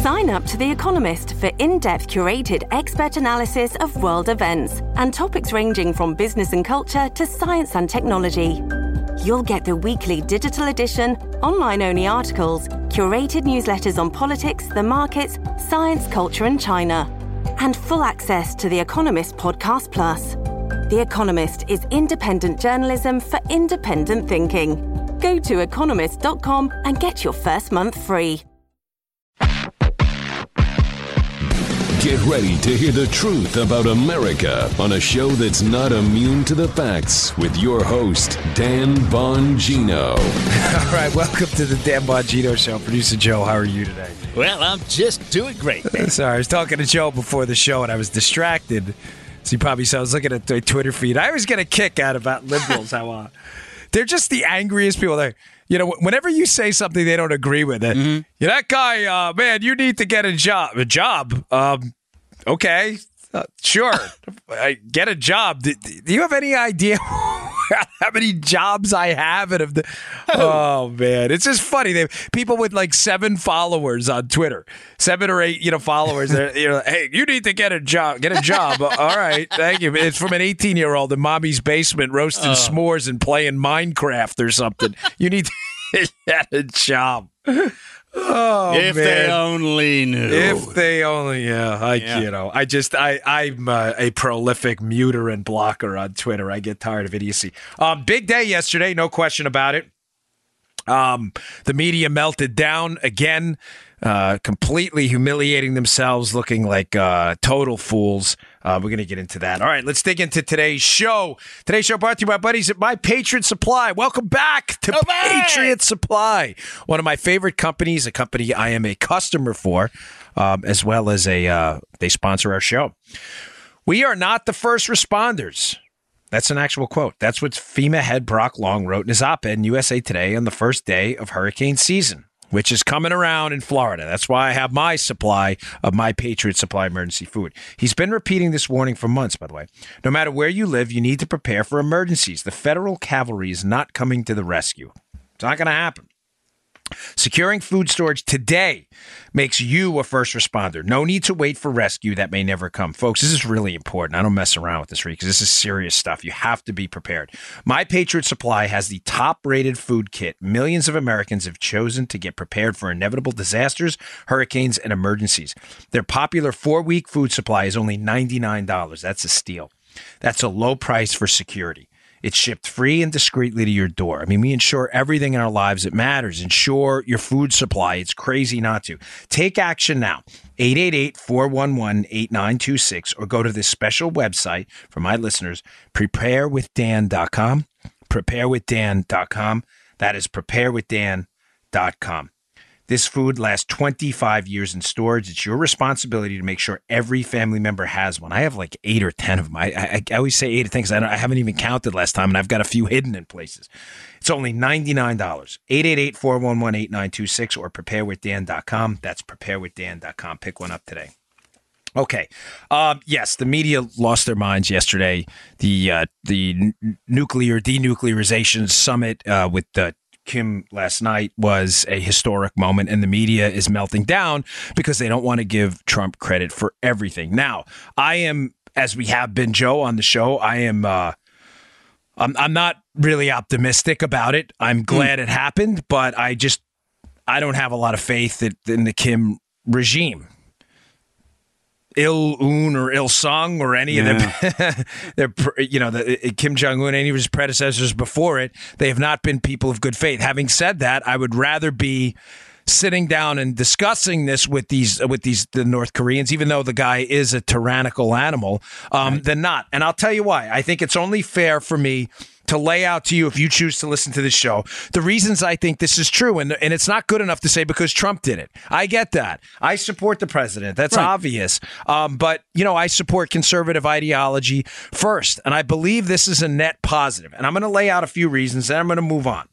Sign up to The Economist for in-depth curated expert analysis of world events and topics ranging from business and culture to science and technology. You'll get the weekly digital edition, online-only articles, curated newsletters on politics, the markets, science, culture and China, and full access to The Economist Podcast Plus. The Economist is independent journalism for independent thinking. Go to economist.com and get your first month free. Get ready to hear the truth about America on a show that's not immune to the facts with your host, Dan Bongino. All right, welcome to the Dan Bongino Show. Producer Joe, how are you today? Well, I'm just doing great, man. Sorry, I was talking to Joe before the show and I was distracted. So you probably saw I was looking at the Twitter feed. I always get a kick out about liberals. How they're just the angriest people there. You know, whenever you say something they don't agree with, that guy, man, you need to get a job. A job? Okay, sure. I get a job. Do you have any idea how many jobs I have? Oh man, it's just funny. They people with like 7 followers on Twitter, 7 or 8, followers. Hey, you need to get a job. Get a job. All right, thank you. It's from an 18-year-old in mommy's basement roasting s'mores and playing Minecraft or something. You need to get a job. Oh, if man. they only knew. If they only, I'm a prolific muter and blocker on Twitter. I get tired of idiocy. Big day yesterday, no question about it. The media melted down again, completely humiliating themselves, looking like total fools. We're going to get into that. All right, let's dig into today's show. Today's show brought to you by buddies at My Patriot Supply. Welcome back to Patriot Supply, one of my favorite companies, a company I am a customer for, as well as they sponsor our show. We are not the first responders. That's an actual quote. That's what FEMA head Brock Long wrote in his op-ed in USA Today on the first day of hurricane season, which is coming around in Florida. That's why I have my supply of My Patriot Supply emergency food. He's been repeating this warning for months, by the way. No matter where you live, you need to prepare for emergencies. The federal cavalry is not coming to the rescue. It's not going to happen. Securing food storage today makes you a first responder. No need to wait for rescue that may never come. Folks, this is really important. I don't mess around with this, because this is serious stuff. You have to be prepared. My Patriot Supply has the top-rated food kit. Millions of Americans have chosen to get prepared for inevitable disasters, hurricanes, and emergencies. Their popular 4-week food supply is only $99. That's a steal. That's a low price for security. It's shipped free and discreetly to your door. I mean, we insure everything in our lives that matters. Insure your food supply. It's crazy not to. Take action now. 888-411-8926 or go to this special website for my listeners, preparewithdan.com. Preparewithdan.com. That is preparewithdan.com. This food lasts 25 years in storage. It's your responsibility to make sure every family member has one. I have like 8 or 10 of them. I always say 8 or 10 because I haven't even counted last time, and I've got a few hidden in places. It's only $99. 888-411-8926 or preparewithdan.com. That's preparewithdan.com. Pick one up today. Okay. Yes, the media lost their minds yesterday. The nuclear denuclearization summit with Kim last night was a historic moment, and the media is melting down because they don't want to give Trump credit for everything. Now, I am, as we have been, Joe, on the show, I'm not really optimistic about it. I'm glad it happened, but I don't have a lot of faith in the Kim regime. Il-un or Il-sung or any of them, Kim Jong-un, any of his predecessors before it, they have not been people of good faith. Having said that, I would rather be sitting down and discussing this with the North Koreans, even though the guy is a tyrannical animal, than not. And I'll tell you why. I think it's only fair for me to lay out to you, if you choose to listen to this show, the reasons I think this is true. And it's not good enough to say because Trump did it. I get that. I support the president. That's obvious. But, I support conservative ideology first. And I believe this is a net positive. And I'm going to lay out a few reasons, and I'm going to move on.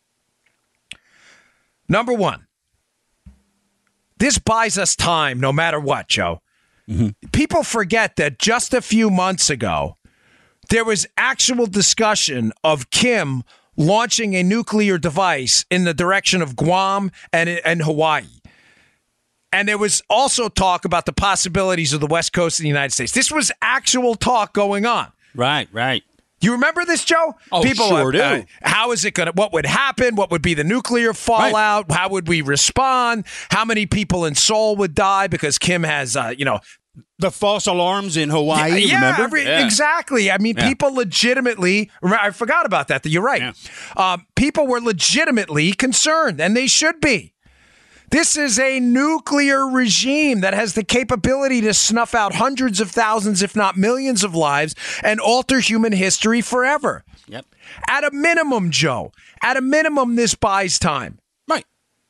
Number one, this buys us time no matter what, Joe. Mm-hmm. People forget that just a few months ago, there was actual discussion of Kim launching a nuclear device in the direction of Guam and Hawaii. And there was also talk about the possibilities of the West Coast of the United States. This was actual talk going on. Right. You remember this, Joe? Oh, sure do. How is it going to, what would happen? What would be the nuclear fallout? Right. How would we respond? How many people in Seoul would die because Kim has, the false alarms in Hawaii, remember? Exactly. I mean, people legitimately, I forgot about that. You're right. Yeah. People were legitimately concerned, and they should be. This is a nuclear regime that has the capability to snuff out hundreds of thousands, if not millions of lives and alter human history forever. Yep. At a minimum, Joe, this buys time. Right.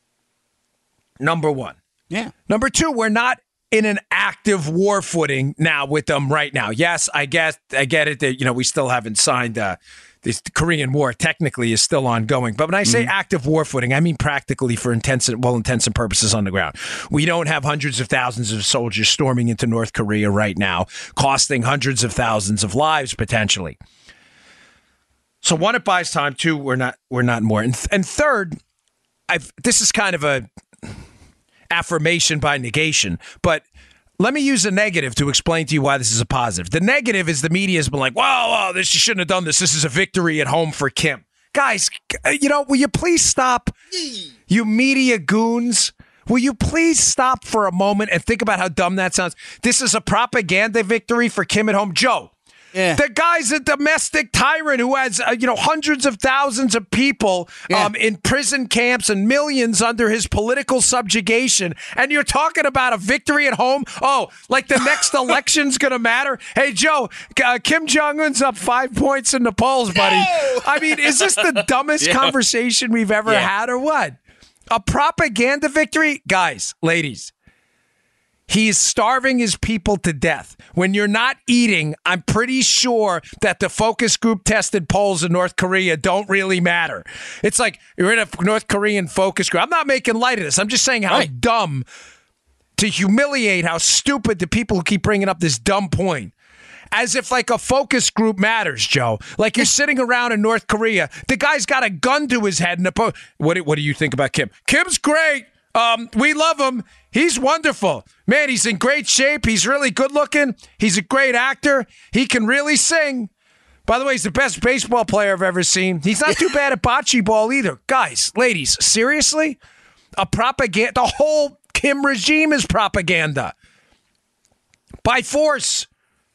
Number one. Yeah. Number two, we're not in an active war footing now with them right now. Yes, I get it that, we still haven't signed this Korean War technically is still ongoing. But when I say active war footing, I mean practically for intents and purposes on the ground. We don't have hundreds of thousands of soldiers storming into North Korea right now, costing hundreds of thousands of lives potentially. So one, it buys time. Two, we're not more. And third, this is kind of a affirmation by negation, but let me use a negative to explain to you why this is a positive. The negative is the media has been like, wow, you shouldn't have done this. This is a victory at home for Kim. Guys, will you please stop, you media goons? Will you please stop for a moment and think about how dumb that sounds? This is a propaganda victory for Kim at home. Joe, the guy's a domestic tyrant who has, hundreds of thousands of people in prison camps and millions under his political subjugation. And you're talking about a victory at home? Oh, like the next election's going to matter? Hey, Joe, Kim Jong-un's up 5 points in the polls, buddy. No! I mean, is this the dumbest conversation we've ever had or what? A propaganda victory? Guys, ladies. He's starving his people to death. When you're not eating, I'm pretty sure that the focus group tested polls in North Korea don't really matter. It's like you're in a North Korean focus group. I'm not making light of this. I'm just saying how dumb, to humiliate how stupid the people who keep bringing up this dumb point. As if like a focus group matters, Joe. Like you're sitting around in North Korea. The guy's got a gun to his head. What do you think about Kim? Kim's great. We love him. He's wonderful. Man, he's in great shape. He's really good looking. He's a great actor. He can really sing. By the way, he's the best baseball player I've ever seen. He's not too bad at bocce ball either. Guys, ladies, seriously? The whole Kim regime is propaganda. By force.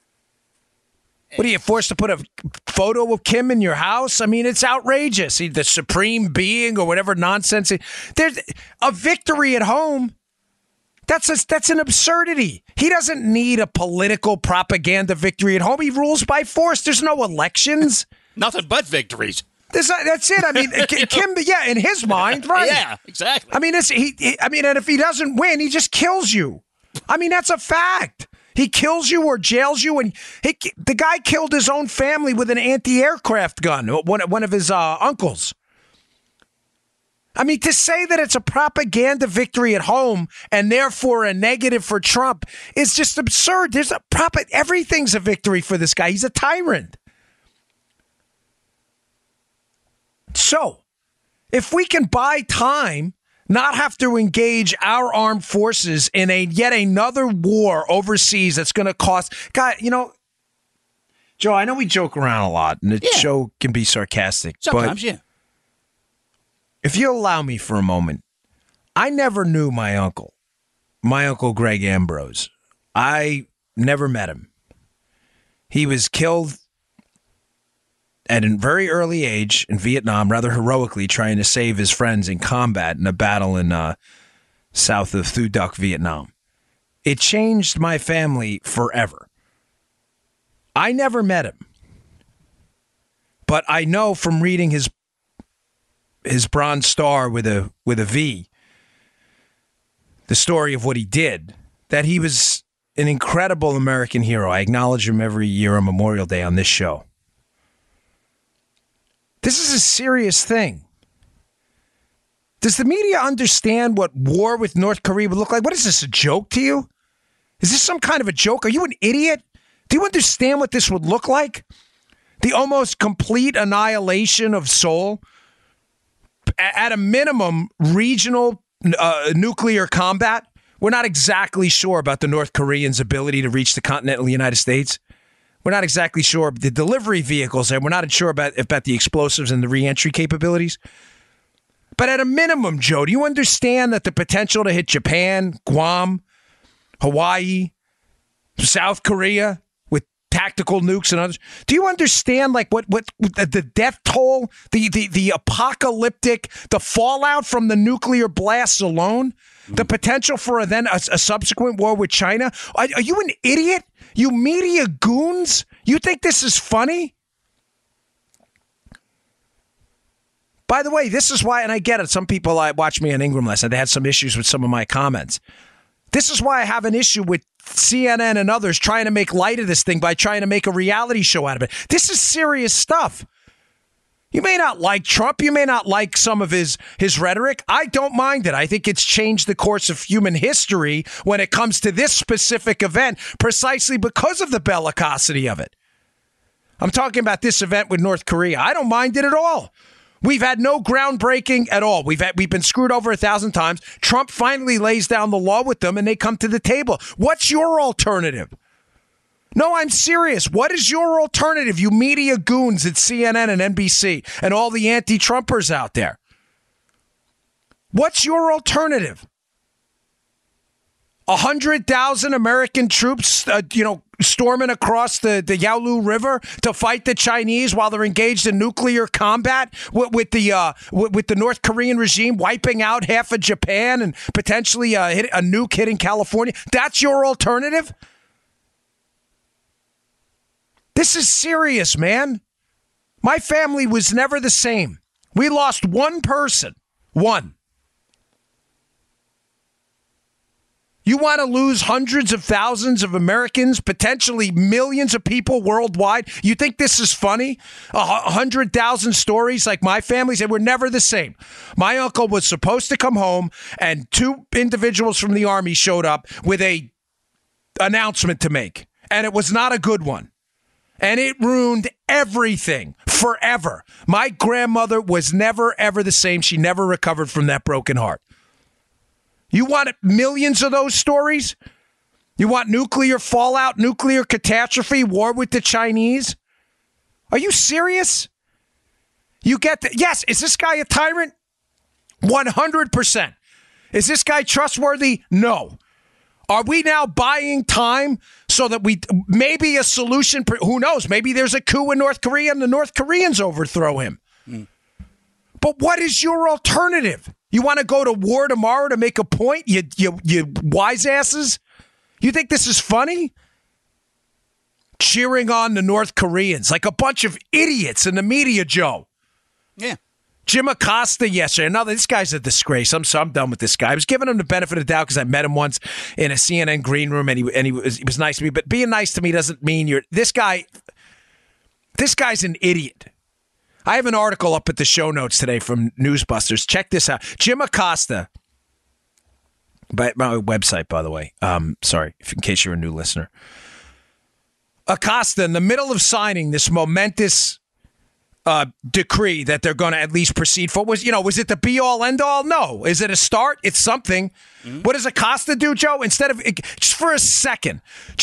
What are you forced to put a photo of Kim in your house? I mean, it's outrageous. He's the supreme being or whatever nonsense. There's a victory at home. That's an absurdity. He doesn't need a political propaganda victory at home. He rules by force. There's no elections. Nothing but victories. That's it. I mean, Kim, in his mind, right? Yeah, exactly. I mean, and if he doesn't win, he just kills you. I mean, that's a fact. He kills you or jails you, and the guy killed his own family with an anti-aircraft gun, one of his uncles. I mean, to say that it's a propaganda victory at home and therefore a negative for Trump is just absurd. Everything's a victory for this guy. He's a tyrant. So, if we can buy time, not have to engage our armed forces in yet another war overseas that's going to cost... God, Joe, I know we joke around a lot, and the show can be sarcastic. Sometimes, but if you allow me for a moment, I never knew my uncle Greg Ambrose. I never met him. He was killed at a very early age in Vietnam, rather heroically, trying to save his friends in combat in a battle in south of Thu Duc, Vietnam. It changed my family forever. I never met him, but I know from reading his Bronze Star with a V, the story of what he did, that he was an incredible American hero. I acknowledge him every year on Memorial Day on this show. This is a serious thing. Does the media understand what war with North Korea would look like? What is this, a joke to you? Is this some kind of a joke? Are you an idiot? Do you understand what this would look like? The almost complete annihilation of Seoul? At a minimum, regional nuclear combat We're not exactly sure about the North Koreans' ability to reach the continental United States. We're not exactly sure of the delivery vehicles, and we're not sure about the explosives and the reentry capabilities. But at a minimum, Joe, do you understand that the potential to hit Japan, Guam, Hawaii, South Korea with tactical nukes and others? Do you understand what the death toll, the apocalyptic, the fallout from the nuclear blasts alone, the potential for a subsequent war with China? Are you an idiot? You media goons? You think this is funny? By the way, this is why, and I get it, some people watched me on Ingram last night. They had some issues with some of my comments. This is why I have an issue with CNN and others trying to make light of this thing by trying to make a reality show out of it. This is serious stuff. You may not like Trump. You may not like some of his rhetoric. I don't mind it. I think it's changed the course of human history when it comes to this specific event, precisely because of the bellicosity of it. I'm talking about this event with North Korea. I don't mind it at all. We've had no groundbreaking at all. We've been screwed over 1,000 times. Trump finally lays down the law with them, and they come to the table. What's your alternative? No, I'm serious. What is your alternative, you media goons at CNN and NBC and all the anti-Trumpers out there? What's your alternative? 100,000 American troops, storming across the Yalu River to fight the Chinese while they're engaged in nuclear combat with the North Korean regime wiping out half of Japan and potentially a nuke hitting California. That's your alternative? This is serious, man. My family was never the same. We lost one person. One. You want to lose hundreds of thousands of Americans, potentially millions of people worldwide? You think this is funny? 100,000 stories like my family's, they were never the same. My uncle was supposed to come home, and two individuals from the Army showed up with a announcement to make, and it was not a good one. And it ruined everything forever. My grandmother was never, ever the same. She never recovered from that broken heart. You want millions of those stories? You want nuclear fallout, nuclear catastrophe, war with the Chinese? Are you serious? You get that? Yes. Is this guy a tyrant? 100%. Is this guy trustworthy? No. Are we now buying time so that maybe a solution, who knows, maybe there's a coup in North Korea and the North Koreans overthrow him. But what is your alternative? You want to go to war tomorrow to make a point, you wise asses? You think this is funny? Cheering on the North Koreans like a bunch of idiots in the media, Joe. Yeah. Jim Acosta yesterday. Now, this guy's a disgrace. I'm done with this guy. I was giving him the benefit of the doubt because I met him once in a CNN green room, and he was nice to me. But being nice to me doesn't mean you're this guy. This guy's an idiot. I have an article up at the show notes today from Newsbusters. Check this out. Jim Acosta, by my website, by the way. Sorry, in case you're a new listener. Acosta, in the middle of signing this momentous decree that they're going to at least proceed for, was it the be-all, end-all? No. Is it a start? It's something. Mm-hmm. What does Acosta do, Joe? Instead of, just for a second,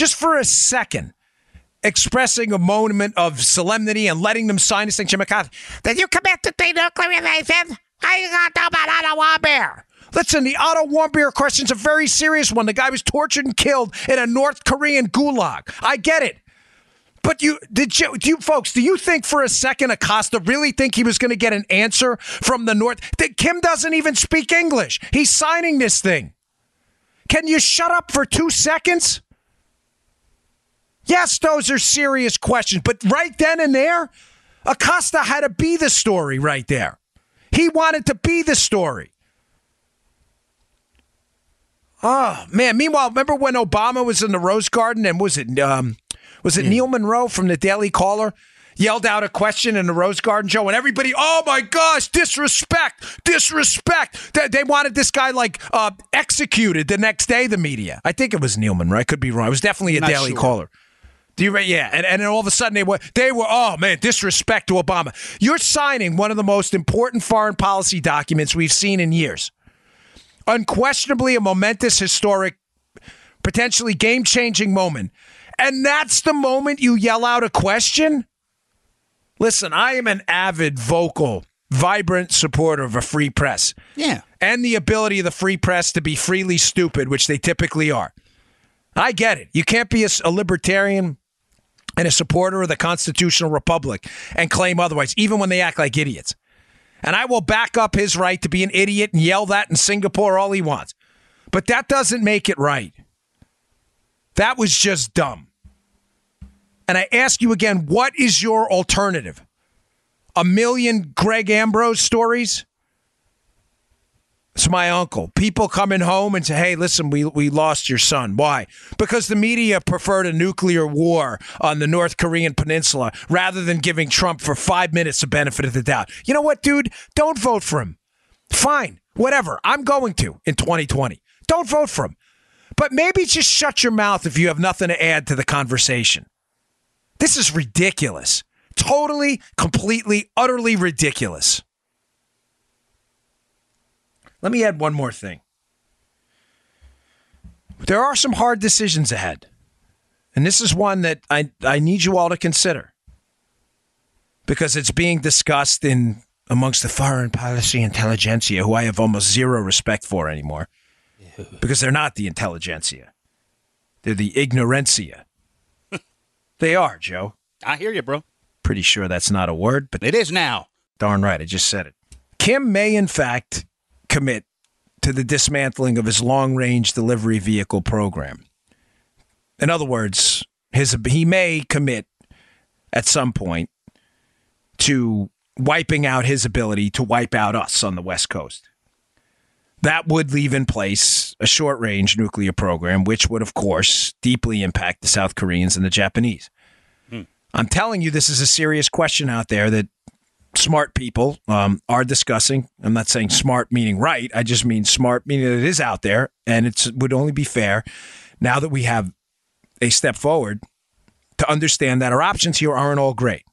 expressing a moment of solemnity and letting them sign this thing, Jim Acosta, did you commit to denuclearization? How you going to talk about Otto Warmbier? Listen, the Otto Warmbier question's a very serious one. The guy was tortured and killed in a North Korean gulag. I get it. But do you think for a second Acosta really think he was going to get an answer from the North? Kim doesn't even speak English. He's signing this thing. Can you shut up for 2 seconds? Yes, those are serious questions, but right then and there, Acosta had to be the story right there. He wanted to be the story. Oh, man. Meanwhile, remember when Obama was in the Rose Garden and was it Neil Monroe from the Daily Caller yelled out a question in the Rose Garden, Joe, and everybody, oh my gosh, disrespect. They wanted this guy executed the next day, the media. I think it was Neil Monroe. I could be wrong. It was definitely a Daily Caller. Do you right? Yeah, and then all of a sudden they were oh man, disrespect to Obama. You're signing one of the most important foreign policy documents we've seen in years. Unquestionably a momentous, historic, potentially game-changing moment. And that's the moment you yell out a question? Listen, I am an avid, vocal, vibrant supporter of a free press. Yeah. And the ability of the free press to be freely stupid, which they typically are. I get it. You can't be a libertarian and a supporter of the constitutional republic and claim otherwise, even when they act like idiots. And I will back up his right to be an idiot and yell that in Singapore all he wants. But that doesn't make it right. That was just dumb. And I ask you again, what is your alternative? A million Greg Ambrose stories? It's my uncle. People coming home and say, hey, listen, we lost your son. Why? Because the media preferred a nuclear war on the North Korean peninsula rather than giving Trump for 5 minutes the benefit of the doubt. You know what, dude? Don't vote for him. Fine. Whatever. I'm going to in 2020. Don't vote for him. But maybe just shut your mouth if you have nothing to add to the conversation. This is ridiculous. Totally, completely, utterly ridiculous. Let me add one more thing. There are some hard decisions ahead. And this is one that I need you all to consider. Because it's being discussed amongst the foreign policy intelligentsia, who I have almost zero respect for anymore. Because they're not the intelligentsia. They're the ignorancia. They are, Joe. I hear you, bro. Pretty sure that's not a word, but it is now. Darn right, I just said it. Kim may, in fact, commit to the dismantling of his long-range delivery vehicle program. In other words, he may commit at some point to wiping out his ability to wipe out us on the West Coast. That would leave in place a short-range nuclear program, which would, of course, deeply impact the South Koreans and the Japanese. I'm telling you, this is a serious question out there that smart people are discussing. I'm not saying smart meaning right. I just mean smart meaning that it is out there, and it would only be fair, now that we have a step forward, to understand that our options here aren't all great.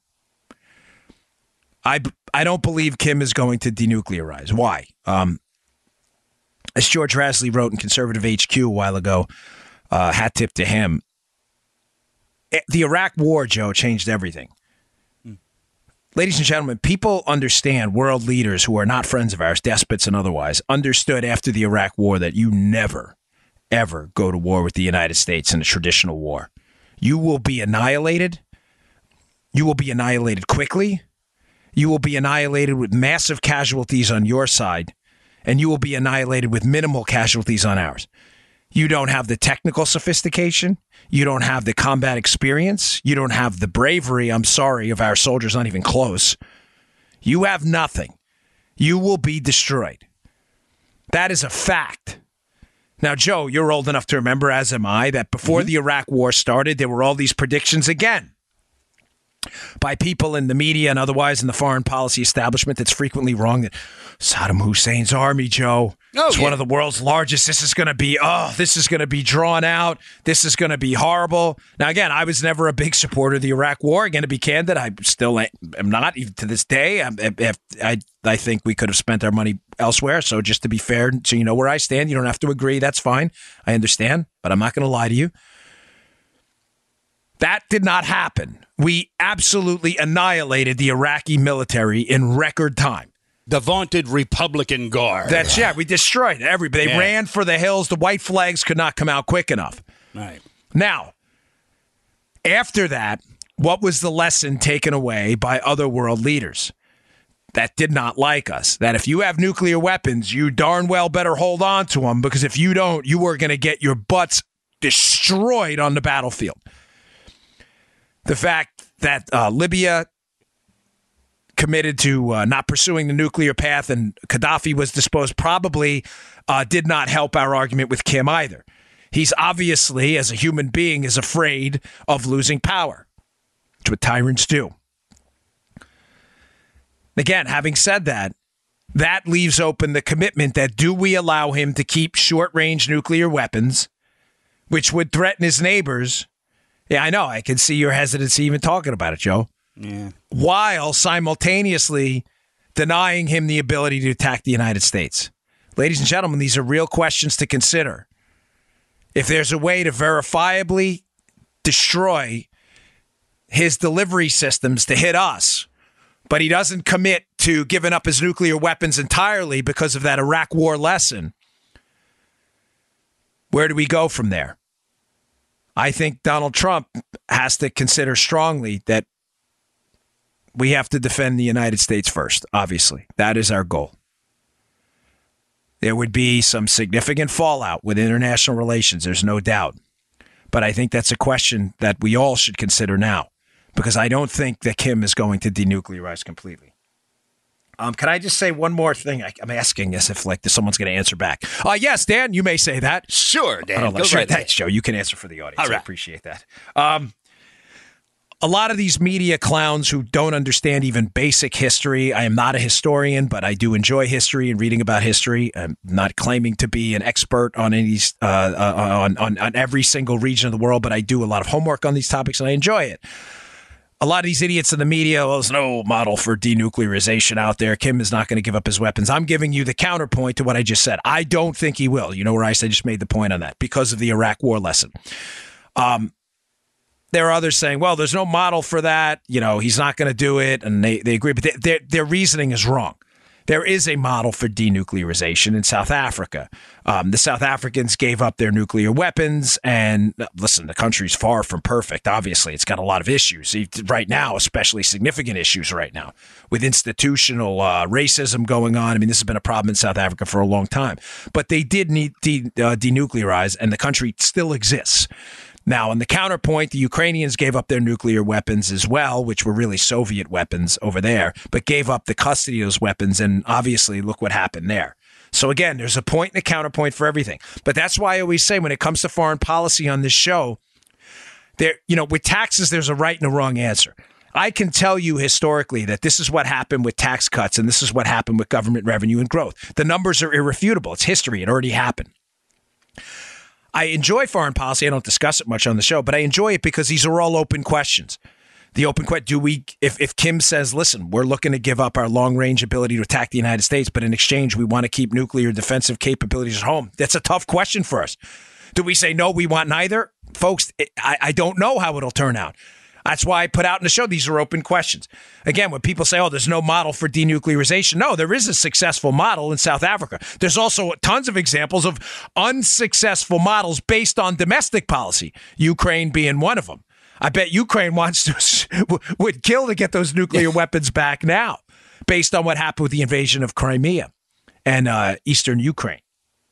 I don't believe Kim is going to denuclearize. Why? As George Rasley wrote in Conservative HQ a while ago, hat tip to him, the Iraq War, Joe, changed everything. Ladies and gentlemen, people understand, world leaders who are not friends of ours, despots and otherwise, understood after the Iraq War that you never, ever go to war with the United States in a traditional war. You will be annihilated. You will be annihilated quickly. You will be annihilated with massive casualties on your side, and you will be annihilated with minimal casualties on ours. You don't have the technical sophistication. You don't have the combat experience. You don't have the bravery, I'm sorry, of our soldiers, not even close. You have nothing. You will be destroyed. That is a fact. Now, Joe, you're old enough to remember, as am I, that before the Iraq War started, there were all these predictions again by people in the media and otherwise in the foreign policy establishment that's frequently wrong, that Saddam Hussein's army, Joe, it's one of the world's largest. This is going to be drawn out. This is going to be horrible. Now, again, I was never a big supporter of the Iraq War. Again, to be candid, I still am not, even to this day. I think we could have spent our money elsewhere. So just to be fair, so you know where I stand, you don't have to agree. That's fine. I understand, but I'm not going to lie to you. That did not happen. We absolutely annihilated the Iraqi military in record time. The vaunted Republican Guard. We destroyed everybody. They ran for the hills. The white flags could not come out quick enough. Right. Now, after that, what was the lesson taken away by other world leaders that did not like us? That if you have nuclear weapons, you darn well better hold on to them, because if you don't, you are going to get your butts destroyed on the battlefield. The fact that Libya committed to not pursuing the nuclear path and Gaddafi was disposed probably did not help our argument with Kim either. He's obviously, as a human being, is afraid of losing power. It's what tyrants do. Again, having said that, that leaves open the commitment that do we allow him to keep short-range nuclear weapons, which would threaten his neighbors? Yeah, I know. I can see your hesitancy even talking about it, Joe. Yeah. While simultaneously denying him the ability to attack the United States. Ladies and gentlemen, these are real questions to consider. If there's a way to verifiably destroy his delivery systems to hit us, but he doesn't commit to giving up his nuclear weapons entirely because of that Iraq war lesson, where do we go from there? I think Donald Trump has to consider strongly that we have to defend the United States first, obviously. That is our goal. There would be some significant fallout with international relations, there's no doubt. But I think that's a question that we all should consider now, because I don't think that Kim is going to denuclearize completely. Can I just say one more thing? I'm asking as if someone's going to answer back. Yes, Dan, you may say that. Sure, Dan. Go right ahead, Joe. You can answer for the audience. All right. I appreciate that. A lot of these media clowns who don't understand even basic history. I am not a historian, but I do enjoy history and reading about history. I'm not claiming to be an expert on any on every single region of the world, but I do a lot of homework on these topics and I enjoy it. A lot of these idiots in the media, well, there's no model for denuclearization out there. Kim is not going to give up his weapons. I'm giving you the counterpoint to what I just said. I don't think he will. You know, Rice, I just made the point on that because of the Iraq war lesson. There are others saying, well, there's no model for that. You know, he's not going to do it. And they agree. But their reasoning is wrong. There is a model for denuclearization in South Africa. The South Africans gave up their nuclear weapons. And listen, the country's far from perfect. Obviously, it's got a lot of issues right now, especially significant issues right now with institutional racism going on. I mean, this has been a problem in South Africa for a long time. But they did need denuclearize, and the country still exists. Now, on the counterpoint, the Ukrainians gave up their nuclear weapons as well, which were really Soviet weapons over there, but gave up the custody of those weapons. And obviously, look what happened there. So again, there's a point and a counterpoint for everything. But that's why I always say when it comes to foreign policy on this show, with taxes, there's a right and a wrong answer. I can tell you historically that this is what happened with tax cuts and this is what happened with government revenue and growth. The numbers are irrefutable. It's history. It already happened. I enjoy foreign policy. I don't discuss it much on the show, but I enjoy it because these are all open questions. The open question, if Kim says, listen, we're looking to give up our long-range ability to attack the United States, but in exchange, we want to keep nuclear defensive capabilities at home. That's a tough question for us. Do we say, no, we want neither? Folks, I don't know how it'll turn out. That's why I put out in the show, these are open questions. Again, when people say, oh, there's no model for denuclearization. No, there is a successful model in South Africa. There's also tons of examples of unsuccessful models based on domestic policy, Ukraine being one of them. I bet Ukraine would kill to get those nuclear weapons back now, based on what happened with the invasion of Crimea and eastern Ukraine.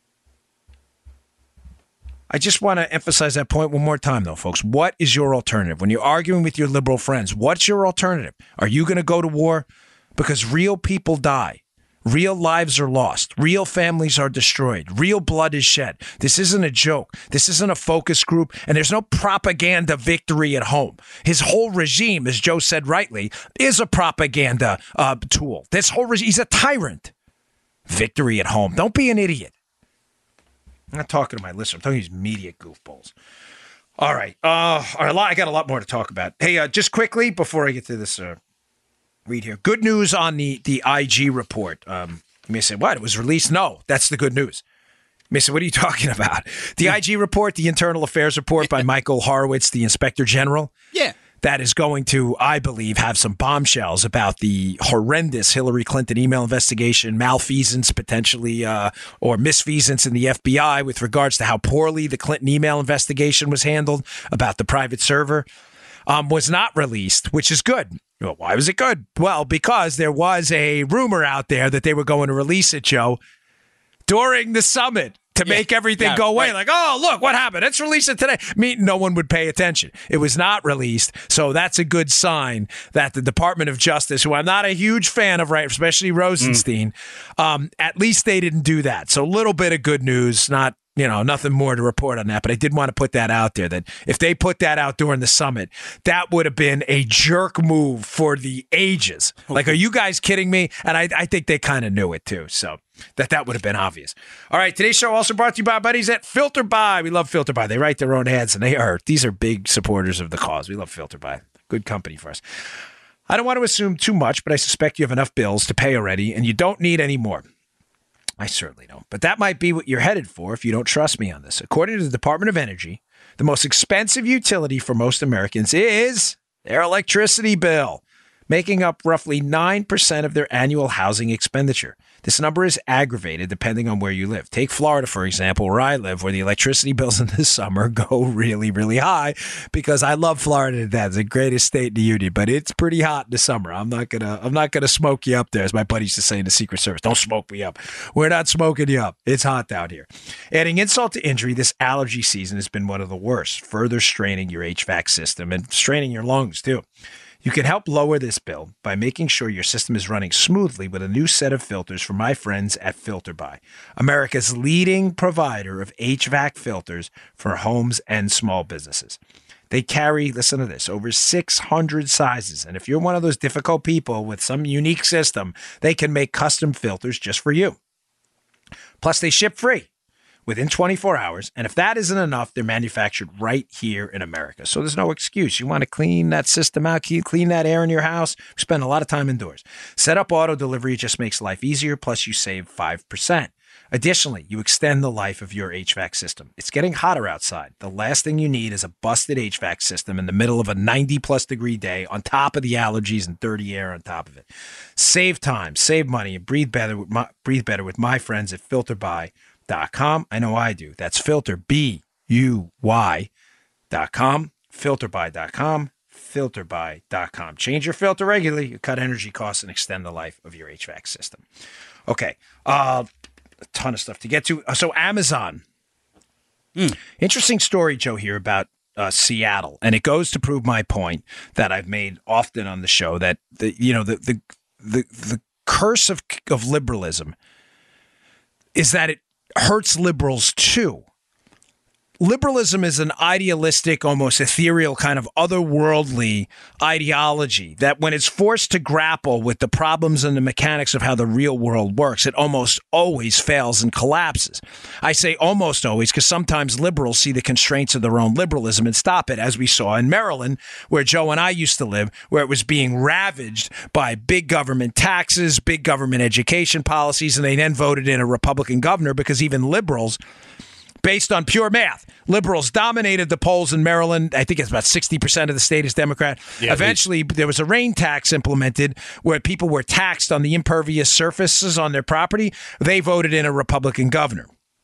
I just want to emphasize that point one more time, though, folks. What is your alternative? When you're arguing with your liberal friends, what's your alternative? Are you going to go to war? Because real people die. Real lives are lost. Real families are destroyed. Real blood is shed. This isn't a joke. This isn't a focus group. And there's no propaganda victory at home. His whole regime, as Joe said rightly, is a propaganda tool. This whole regime, he's a tyrant. Victory at home. Don't be an idiot. I'm not talking to my listeners. I'm talking to these media goofballs. All right. I got a lot more to talk about. Hey, just quickly before I get to this read here. Good news on the IG report. You may say, what? It was released? No, that's the good news. You may say, what are you talking about? The IG report, the Internal Affairs report by Michael Horowitz, the Inspector General. Yeah. That is going to, I believe, have some bombshells about the horrendous Hillary Clinton email investigation, malfeasance potentially, or misfeasance in the FBI with regards to how poorly the Clinton email investigation was handled about the private server, was not released, which is good. Well, why was it good? Well, because there was a rumor out there that they were going to release it, Joe, during the summit. To make everything go away. Right. Like, oh, look, what happened? Let's release it today. No one would pay attention. It was not released. So that's a good sign that the Department of Justice, who I'm not a huge fan of, right, especially Rosenstein, at least they didn't do that. So a little bit of good news, not, nothing more to report on that. But I did want to put that out there, that if they put that out during the summit, that would have been a jerk move for the ages. Okay. Like, are you guys kidding me? And I think they kind of knew it too. So that would have been obvious. All right, today's show also brought to you by our buddies at FilterBuy. We love FilterBuy. They write their own ads, and these are big supporters of the cause. We love FilterBuy. Good company for us. I don't want to assume too much, but I suspect you have enough bills to pay already, and you don't need any more. I certainly don't. But that might be what you're headed for if you don't trust me on this. According to the Department of Energy, the most expensive utility for most Americans is their electricity bill, making up roughly 9% of their annual housing expenditure. This number is aggravated depending on where you live. Take Florida, for example, where I live, where the electricity bills in the summer go really, really high, because I love Florida to death. It's the greatest state in the union, but it's pretty hot in the summer. I'm not gonna smoke you up there, as my buddy used to say in the Secret Service. Don't smoke me up. We're not smoking you up. It's hot down here. Adding insult to injury, this allergy season has been one of the worst, further straining your HVAC system and straining your lungs too. You can help lower this bill by making sure your system is running smoothly with a new set of filters from my friends at FilterBuy, America's leading provider of HVAC filters for homes and small businesses. They carry, listen to this, over 600 sizes. And if you're one of those difficult people with some unique system, they can make custom filters just for you. Plus, they ship free within 24 hours. And if that isn't enough, they're manufactured right here in America. So there's no excuse. You want to clean that system out, clean that air in your house, spend a lot of time indoors. Set up auto delivery just makes life easier, plus you save 5%. Additionally, you extend the life of your HVAC system. It's getting hotter outside. The last thing you need is a busted HVAC system in the middle of a 90-plus degree day on top of the allergies and dirty air on top of it. Save time, save money, and breathe better with my friends at FilterBuy.com. I know I do. That's FilterBuy.com, FilterBuy.com, FilterBuy.com. Change your filter regularly. You cut energy costs and extend the life of your HVAC system. Okay. A ton of stuff to get to. So Amazon. Interesting story, Joe, here about Seattle. And it goes to prove my point that I've made often on the show, that the curse of liberalism is that it hurts liberals too. Liberalism is an idealistic, almost ethereal, kind of otherworldly ideology that when it's forced to grapple with the problems and the mechanics of how the real world works, it almost always fails and collapses. I say almost always because sometimes liberals see the constraints of their own liberalism and stop it, as we saw in Maryland, where Joe and I used to live, where it was being ravaged by big government taxes, big government education policies, and they then voted in a Republican governor because even liberals, based on pure math, liberals dominated the polls in Maryland. I think it's about 60% of the state is Democrat. Yeah, eventually, there was a rain tax implemented where people were taxed on the impervious surfaces on their property. They voted in a Republican governor.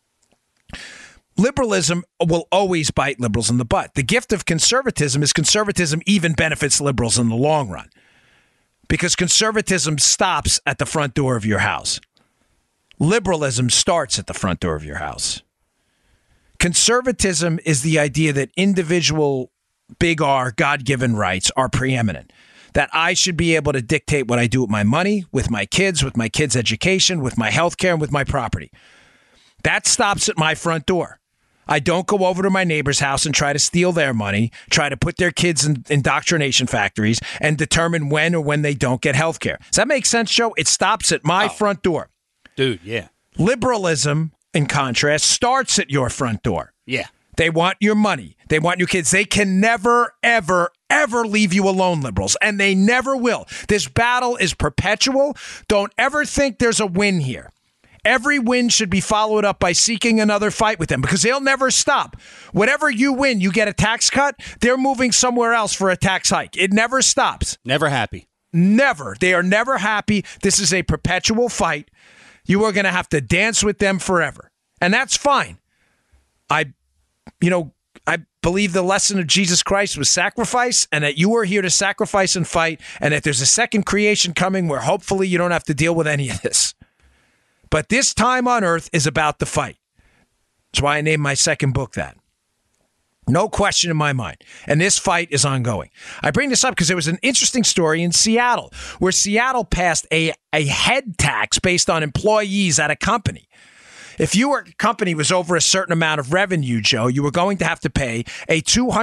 Liberalism will always bite liberals in the butt. The gift of conservatism is conservatism even benefits liberals in the long run, because conservatism stops at the front door of your house. Liberalism starts at the front door of your house. Conservatism is the idea that individual, big R, God-given rights are preeminent, that I should be able to dictate what I do with my money, with my kids' education, with my health care, and with my property. That stops at my front door. I don't go over to my neighbor's house and try to steal their money, try to put their kids in indoctrination factories, and determine when or when they don't get health care. Does that make sense, Joe? It stops at my front door. Dude, yeah. Liberalism, in contrast, starts at your front door. Yeah. They want your money. They want your kids. They can never, ever, ever leave you alone, liberals, and they never will. This battle is perpetual. Don't ever think there's a win here. Every win should be followed up by seeking another fight with them, because they'll never stop. Whatever you win, you get a tax cut, they're moving somewhere else for a tax hike. It never stops. Never happy. Never. They are never happy. This is a perpetual fight. You are going to have to dance with them forever. And that's fine. I believe the lesson of Jesus Christ was sacrifice, and that you are here to sacrifice and fight, and that there's a second creation coming where hopefully you don't have to deal with any of this. But this time on earth is about the fight. That's why I named my second book that. No question in my mind. And this fight is ongoing. I bring this up because there was an interesting story in Seattle where Seattle passed a head tax based on employees at a company. If your company was over a certain amount of revenue, Joe, you were going to have to pay a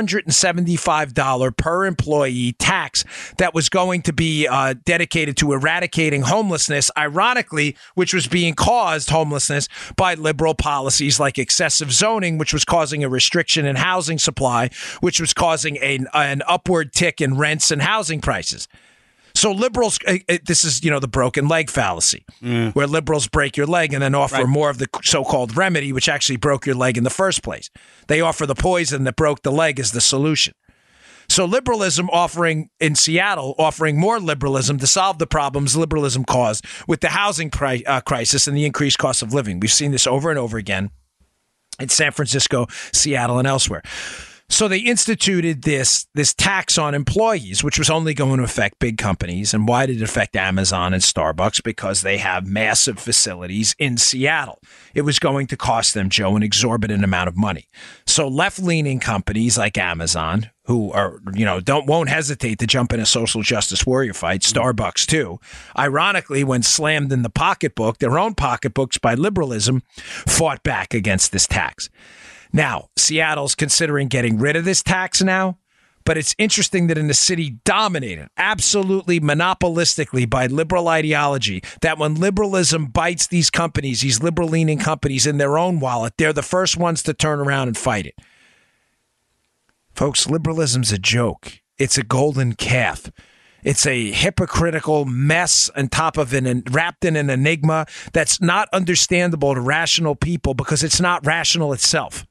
$275 per employee tax that was going to be dedicated to eradicating homelessness, ironically, which was being caused, homelessness, by liberal policies like excessive zoning, which was causing a restriction in housing supply, which was causing an upward tick in rents and housing prices. So liberals, this is, the broken leg fallacy, where liberals break your leg and then offer more of the so-called remedy, which actually broke your leg in the first place. They offer the poison that broke the leg as the solution. So liberalism in Seattle, offering more liberalism to solve the problems liberalism caused with the housing crisis and the increased cost of living. We've seen this over and over again in San Francisco, Seattle, and elsewhere. So they instituted this tax on employees, which was only going to affect big companies. And why did it affect Amazon and Starbucks? Because they have massive facilities in Seattle. It was going to cost them, Joe, an exorbitant amount of money. So left-leaning companies like Amazon, who won't hesitate to jump in a social justice warrior fight, Starbucks too, ironically, when slammed in the pocketbook, their own pocketbooks by liberalism, fought back against this tax. Now, Seattle's considering getting rid of this tax now, but it's interesting that in a city dominated absolutely monopolistically by liberal ideology, that when liberalism bites these companies, these liberal-leaning companies in their own wallet, they're the first ones to turn around and fight it. Folks, liberalism's a joke. It's a golden calf. It's a hypocritical mess on top of wrapped in an enigma that's not understandable to rational people because it's not rational itself.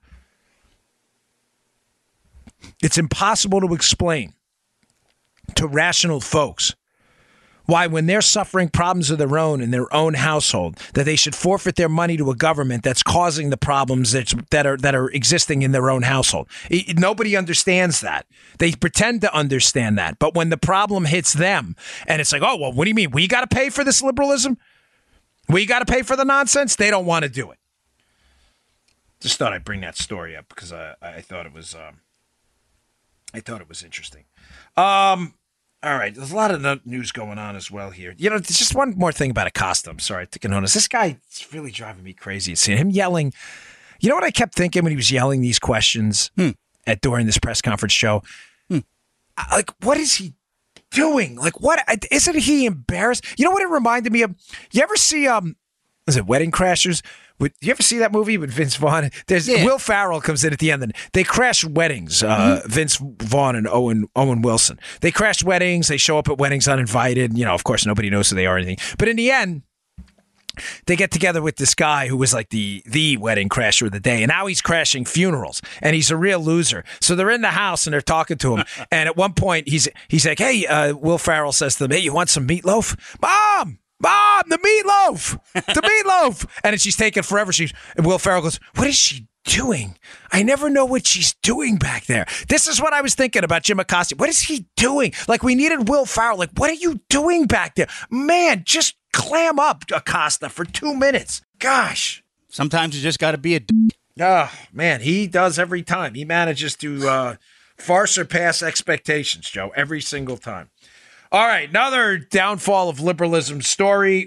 It's impossible to explain to rational folks why, when they're suffering problems of their own in their own household, that they should forfeit their money to a government that's causing the problems that are existing in their own household. Nobody understands that. They pretend to understand that. But when the problem hits them and it's like, oh, well, what do you mean? We got to pay for this liberalism? We got to pay for the nonsense? They don't want to do it. Just thought I'd bring that story up because I thought it was interesting. All right, there's a lot of news going on as well here. There's just one more thing about Acosta. I'm sorry, I notice. This guy is really driving me crazy. Seeing him yelling. You know what I kept thinking when he was yelling these questions during this press conference show? Like, what is he doing? Like, what? Isn't he embarrassed? You know what it reminded me of? You ever see, was it Wedding Crashers? You ever see that movie with Vince Vaughn? Will Ferrell comes in at the end, and they crash weddings. Vince Vaughn and Owen Wilson. They crash weddings. They show up at weddings uninvited. Of course, nobody knows who they are or anything. But in the end, they get together with this guy who was like the wedding crasher of the day, and now he's crashing funerals, and he's a real loser. So they're in the house and they're talking to him, and at one point he's like, "Hey," Will Ferrell says to them, "Hey, you want some meatloaf, Mom, the meatloaf, the meatloaf." And she's taking forever. And Will Ferrell goes, "What is she doing? I never know what she's doing back there." This is what I was thinking about Jim Acosta. What is he doing? Like, we needed Will Ferrell. Like, what are you doing back there? Man, just clam up, Acosta, for 2 minutes. Gosh. Sometimes you just got to be a Oh, man, he does every time. He manages to far surpass expectations, Joe, every single time. All right, another downfall of liberalism story,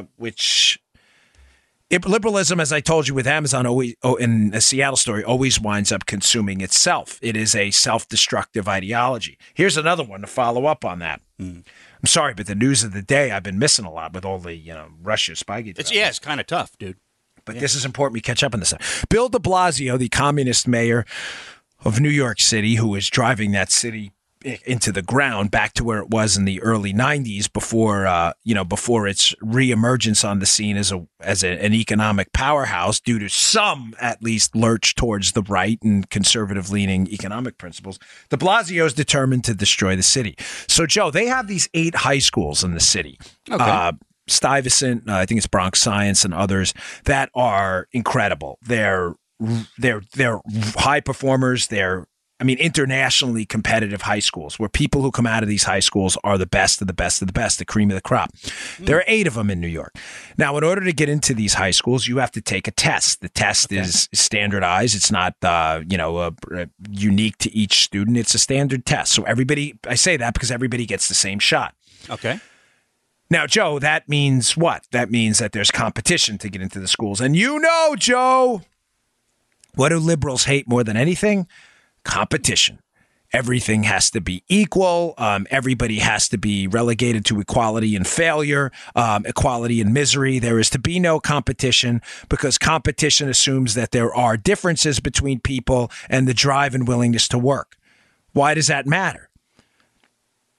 liberalism, as I told you with Amazon in a Seattle story, always winds up consuming itself. It is a self-destructive ideology. Here's another one to follow up on that. I'm sorry, but the news of the day, I've been missing a lot with all the Russia Spygate. It's kind of tough, dude. But this is important. We catch up on this. Bill de Blasio, the communist mayor of New York City, who is driving that city into the ground back to where it was in the early 90s before its reemergence on the scene as an economic powerhouse due to some, at least, lurch towards the right and conservative leaning economic principles. De Blasio is determined to destroy the city. So, Joe, they have these 8 high schools in the city. Okay. Stuyvesant, I think it's Bronx Science, and others that are incredible. They're high performers. They're internationally competitive high schools where people who come out of these high schools are the best of the best of the best, the cream of the crop. There are 8 of them in New York. Now, in order to get into these high schools, you have to take a test. The test is standardized. It's not, unique to each student. It's a standard test. So I say that because everybody gets the same shot. Okay. Now, Joe, that means what? That means that there's competition to get into the schools. And Joe, what do liberals hate more than anything? Competition. Everything has to be equal. Everybody has to be relegated to equality and failure, equality and misery. There is to be no competition because competition assumes that there are differences between people and the drive and willingness to work. Why does that matter?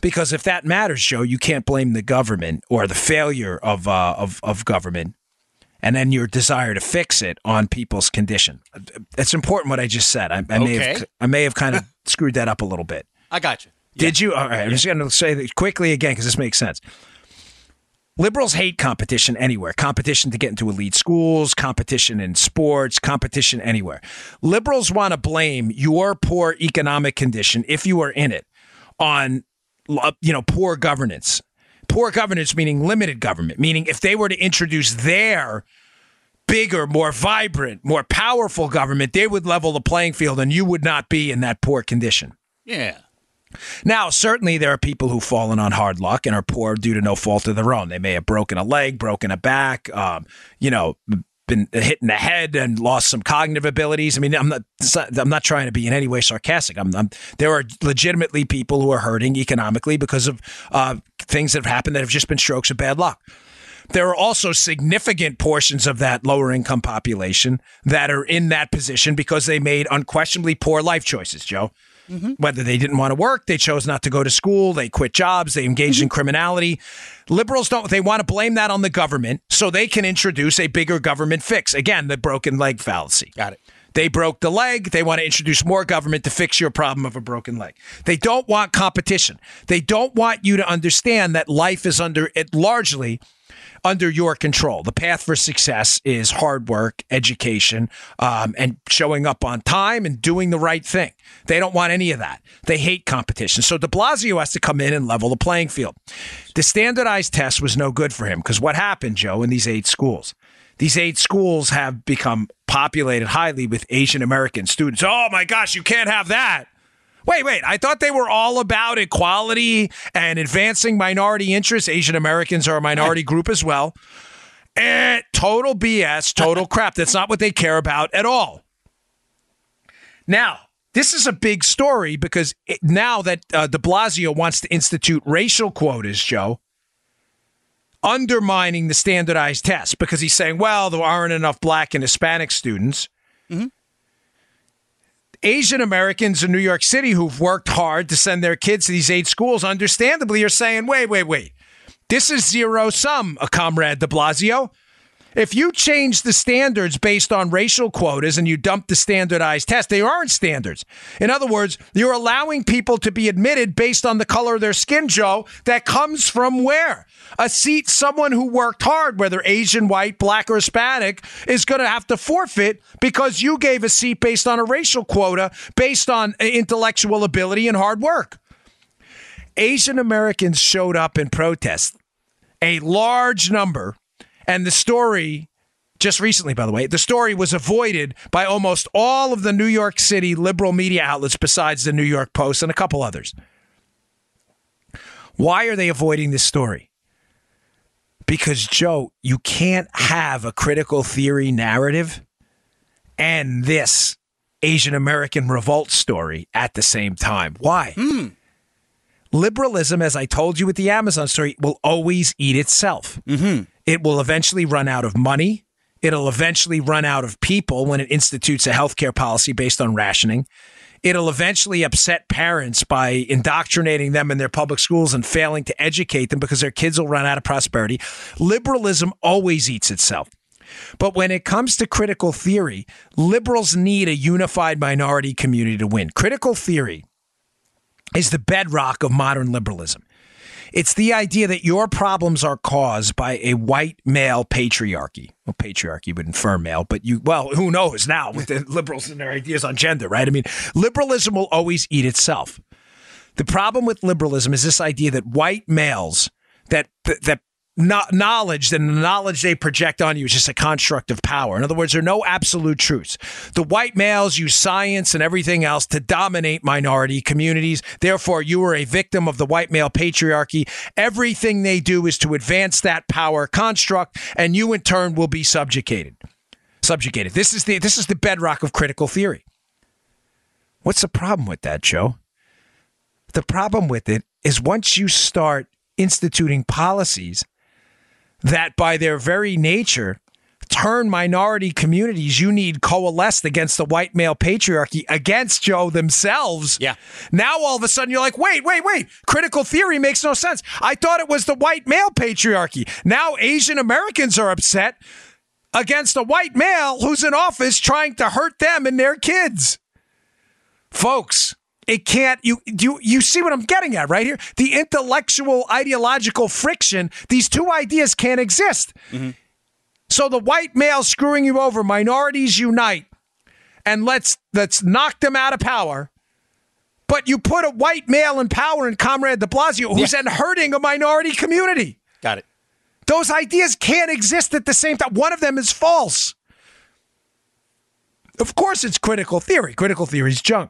Because if that matters, Joe, you can't blame the government or the failure of government and then your desire to fix it on people's condition. It's important what I just said. I may have kind of screwed that up a little bit. I got you. Did you? All right. I'm just going to say that quickly again because this makes sense. Liberals hate competition anywhere. Competition to get into elite schools, competition in sports, competition anywhere. Liberals want to blame your poor economic condition, if you are in it, on poor governance. Poor governance meaning limited government, meaning if they were to introduce their bigger, more vibrant, more powerful government, they would level the playing field and you would not be in that poor condition. Yeah. Now, certainly there are people who've fallen on hard luck and are poor due to no fault of their own. They may have broken a leg, broken a back, been hit in the head and lost some cognitive abilities. I mean, I'm not trying to be in any way sarcastic. There are legitimately people who are hurting economically because of things that have happened that have just been strokes of bad luck. There are also significant portions of that lower income population that are in that position because they made unquestionably poor life choices, Joe. Mm-hmm. Whether they didn't want to work, they chose not to go to school, they quit jobs, they engaged in criminality. Liberals they want to blame that on the government so they can introduce a bigger government fix. Again, the broken leg fallacy. Got it. They broke the leg. They want to introduce more government to fix your problem of a broken leg. They don't want competition. They don't want you to understand that life is largely under your control. The path for success is hard work, education, and showing up on time and doing the right thing. They don't want any of that. They hate competition. So de Blasio has to come in and level the playing field. The standardized test was no good for him because what happened, Joe, in these 8 schools? These 8 schools have become populated highly with Asian American students. Oh my gosh, you can't have that. Wait, I thought they were all about equality and advancing minority interests. Asian Americans are a minority group as well. Total BS, total crap. That's not what they care about at all. Now, this is a big story because now that de Blasio wants to institute racial quotas, Joe, undermining the standardized test because he's saying, well, there aren't enough black and Hispanic students. Mm-hmm. Asian Americans in New York City who've worked hard to send their kids to these 8 schools, understandably, are saying, wait. This is zero sum, Comrade de Blasio. If you change the standards based on racial quotas and you dump the standardized test, they aren't standards. In other words, you're allowing people to be admitted based on the color of their skin, Joe, that comes from where? A seat someone who worked hard, whether Asian, white, black, or Hispanic, is going to have to forfeit because you gave a seat based on a racial quota, based on intellectual ability and hard work. Asian Americans showed up in protest, a large number. And the story, just recently, by the way, the story was avoided by almost all of the New York City liberal media outlets besides the New York Post and a couple others. Why are they avoiding this story? Because, Joe, you can't have a critical theory narrative and this Asian American revolt story at the same time. Why? Liberalism, as I told you with the Amazon story, will always eat itself. Mm-hmm. It will eventually run out of money. It'll eventually run out of people when it institutes a healthcare policy based on rationing. It'll eventually upset parents by indoctrinating them in their public schools and failing to educate them because their kids will run out of prosperity. Liberalism always eats itself. But when it comes to critical theory, liberals need a unified minority community to win. Critical theory is the bedrock of modern liberalism. It's the idea that your problems are caused by a white male patriarchy. Well, patriarchy would infer male, but who knows now with the liberals and their ideas on gender, right? I mean, liberalism will always eat itself. The problem with liberalism is this idea that white males, that knowledge, and the knowledge they project on you is just a construct of power. In other words, there are no absolute truths. The white males use science and everything else to dominate minority communities. Therefore, you are a victim of the white male patriarchy. Everything they do is to advance that power construct, and you in turn will be subjugated. This is the bedrock of critical theory. What's the problem with that, Joe? The problem with it is once you start instituting policies that by their very nature turn minority communities you need coalesced against the white male patriarchy, against Joe themselves. Yeah. Now all of a sudden you're like, wait. Critical theory makes no sense. I thought it was the white male patriarchy. Now Asian Americans are upset against a white male who's in office trying to hurt them and their kids. Folks, it can't, you see what I'm getting at right here? The intellectual, ideological friction, these two ideas can't exist. Mm-hmm. So the white male screwing you over, minorities unite, and let's knock them out of power. But you put a white male in power in Comrade de Blasio, who's then hurting a minority community. Got it. Those ideas can't exist at the same time. One of them is false. Of course it's critical theory. Critical theory is junk.